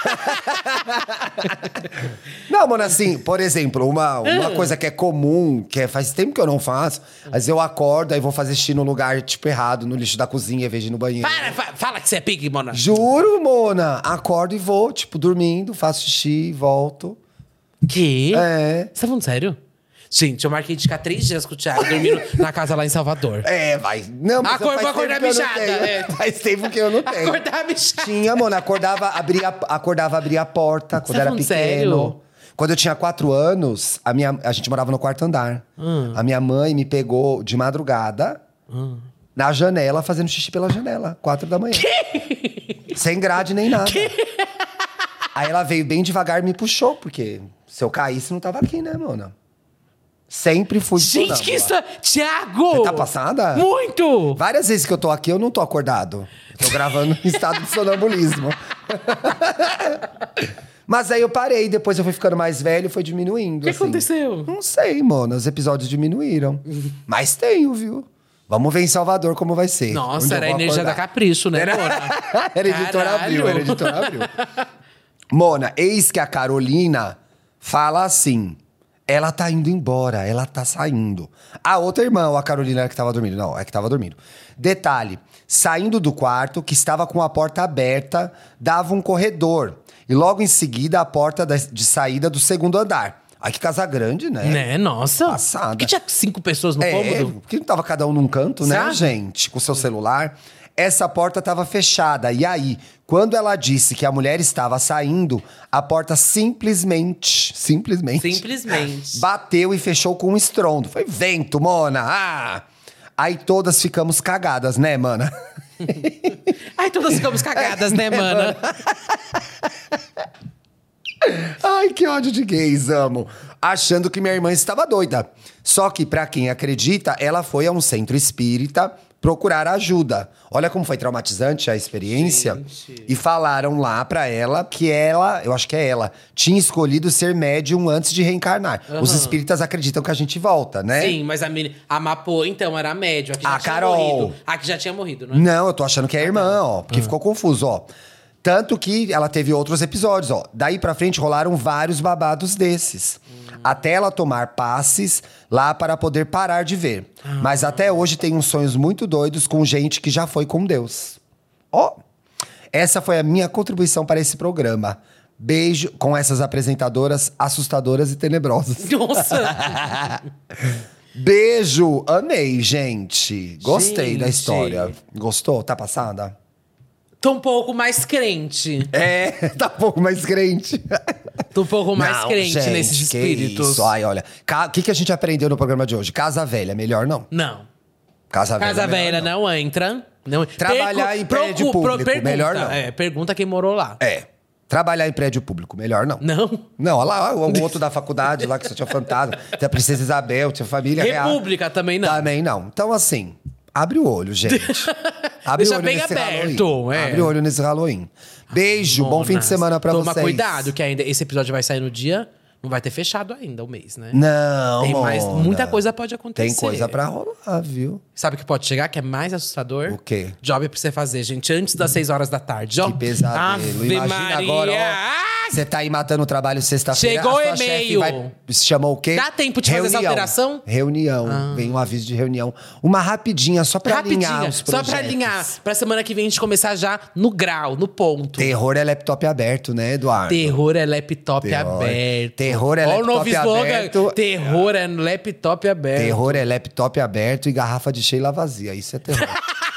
Não, mano, assim, por exemplo, uma, uma coisa que é comum, que é, faz tempo que eu não faço, às vezes eu acordo, aí vou fazer xixi no lugar, tipo, errado, no lixo da cozinha, em vez de ir no banheiro. Para, fa- fala que você é pique, Mona. Juro, Mona. Acordo e vou, tipo, dormindo, faço xixi, volto. Que? É. Você tá falando sério? Gente, eu marquei de ficar três dias com o Thiago dormindo na casa lá em Salvador. É, vai. Não, mas Acor- faz vou tempo acordar que eu não mijada, tenho. é. Faz tempo que eu não tenho. Acordar bichada. Tinha, mano, acordava, abria, acordava, abria a porta quando tá era falando pequeno. sério? Quando eu tinha quatro anos, a, minha, a gente morava no quarto andar. Hum. A minha mãe me pegou de madrugada na janela, fazendo xixi pela janela, quatro da manhã. Sem grade nem nada. Aí ela veio bem devagar e me puxou, porque se eu caísse, não tava aqui, né, mona? Sempre fui Gente, sonâmbula. que isso é... Thiago! Você tá passada? Muito! Várias vezes que eu tô aqui, eu não tô acordado. Tô gravando em estado de sonambulismo. Mas aí eu parei, depois eu fui ficando mais velho e foi diminuindo. O que assim. aconteceu? Não sei, mano. Os episódios diminuíram. Mas tenho, viu? Vamos ver em Salvador como vai ser. Nossa, onde eu era a vou energia acordar. da Capricho, né, Era, Mona? era editora Caralho. Abril, era editora Abril. Mona, eis que a Carolina fala assim... Ela tá indo embora, ela tá saindo. A outra irmã, ou a Carolina, era que tava dormindo. Não, é que tava dormindo. Detalhe, saindo do quarto, que estava com a porta aberta, dava um corredor. E logo em seguida, a porta de saída do segundo andar. Ai, que casa grande, né? Né, nossa. Passada. Que tinha cinco pessoas no É, cômodo? porque não tava cada um num canto, né, Sabe? gente? Com o seu celular. Essa porta estava fechada. E aí, quando ela disse que a mulher estava saindo, a porta simplesmente, simplesmente... Simplesmente. Bateu e fechou com um estrondo. Foi vento, Mona. Ah! Aí todas ficamos cagadas, né, mana? Ai, todas ficamos cagadas, né, mana? Ai, que ódio de gays, amo. Achando que minha irmã estava doida. Só que, pra quem acredita, ela foi a um centro espírita procurar ajuda. Olha como foi traumatizante a experiência. Gente. E falaram lá pra ela que ela, eu acho que é ela, tinha escolhido ser médium antes de reencarnar. Uhum. Os espíritas acreditam que a gente volta, né? Sim, mas a, meni- a Mapô, então, era a médium. A que já A tinha Carol. morrido. A que já tinha morrido, né? Não, eu tô achando que é a irmã, ó. Porque ficou confuso, ó. Tanto que ela teve outros episódios, ó. Daí pra frente rolaram vários babados desses. Até ela tomar passes lá para poder parar de ver. Mas até hoje tem uns sonhos muito doidos com gente que já foi com Deus. Ó, essa foi a minha contribuição para esse programa. Beijo com essas apresentadoras assustadoras e tenebrosas. Nossa! Beijo! Amei, gente. Gostei da Gente. história. Gostou? Tá passada? Tô um pouco mais crente. É, tá um pouco mais crente. Tô um pouco mais Não, crente gente, nesses que espíritos. isso. Ai, olha. O que, que a gente aprendeu no programa de hoje? Casa velha, melhor não. Não. Casa velha, Casa melhor velha não. entra. Não. Trabalhar em prédio público, pergunta, melhor não. É, pergunta quem morou lá. É. Trabalhar em prédio público, melhor não. Não? Não, olha lá, o outro da faculdade lá, que você tinha fantasma. Tinha a Princesa Isabel, tinha família real. República também não. Também não. Então, assim, abre o olho, gente. Abre Deixa o olho bem nesse aberto, Halloween. é. Abre o olho nesse Halloween. Beijo, bom fim de semana pra Toma vocês. Toma cuidado, que ainda esse episódio vai sair no dia... Não vai ter fechado ainda o mês, né? Não, Tem mais, Mona. muita coisa pode acontecer. Tem coisa pra rolar, viu? Sabe o que pode chegar, que é mais assustador? O quê? Job pra você fazer, gente, antes das seis horas da tarde. Ó. Que pesadelo. Ave Imagina Maria. agora, ó. Ah! Você tá aí matando o trabalho sexta-feira. Chegou a sua o chefe e-mail. vai- Chamou o quê? Dá tempo de fazer essa alteração? Reunião. Vem um aviso de reunião. Uma rapidinha, só pra alinhar Rapidinha, os só projetos. pra alinhar. Pra semana que vem a gente começar já no grau, no ponto. Terror é laptop aberto, né, Eduardo? Terror é laptop Terror. aberto. Terror é Ó, laptop o novo slogan, aberto. Terror é laptop aberto. Terror é laptop aberto e garrafa de Sheila vazia. Isso é terror.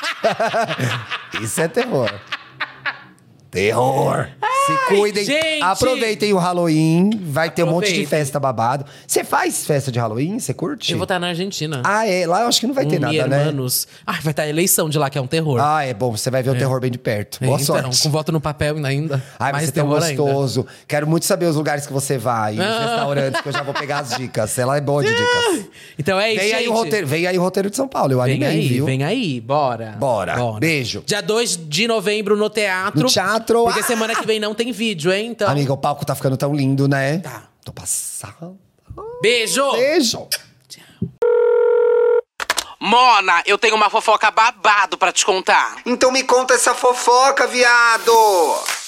Isso é terror. Terror. Se cuidem. gente! Aproveitem o Halloween. Vai ter um monte de Aproveitem. festa babado. Você faz festa de Halloween? Você curte? Eu vou estar na Argentina. Ah, é. Lá eu acho que não vai ter Um nada, Mi né? Hermanos. Ai, vai estar a eleição de lá, que é um terror. Ah, é bom. Você vai ver o terror bem de perto. Boa então, sorte. com voto no papel ainda. Ai, mais você é tão terror ainda. gostoso. Quero muito saber os lugares que você vai. Os Ah. restaurantes, que eu já vou pegar as dicas. Ela é boa de dicas. Então é isso, Vem aí, o gente. roteiro, vem aí o roteiro de São Paulo. Eu Vem animei, aí, viu? vem aí, bora. Bora. Beijo. Dia dois de novembro no teatro. No teatro. Porque Ah! semana que vem não tem vídeo, hein? Então. Amiga, o palco tá ficando tão lindo, né? Tá. Tô passando. Beijo! Beijo. Mona, eu tenho uma fofoca babado pra te contar. Então me conta essa fofoca, viado!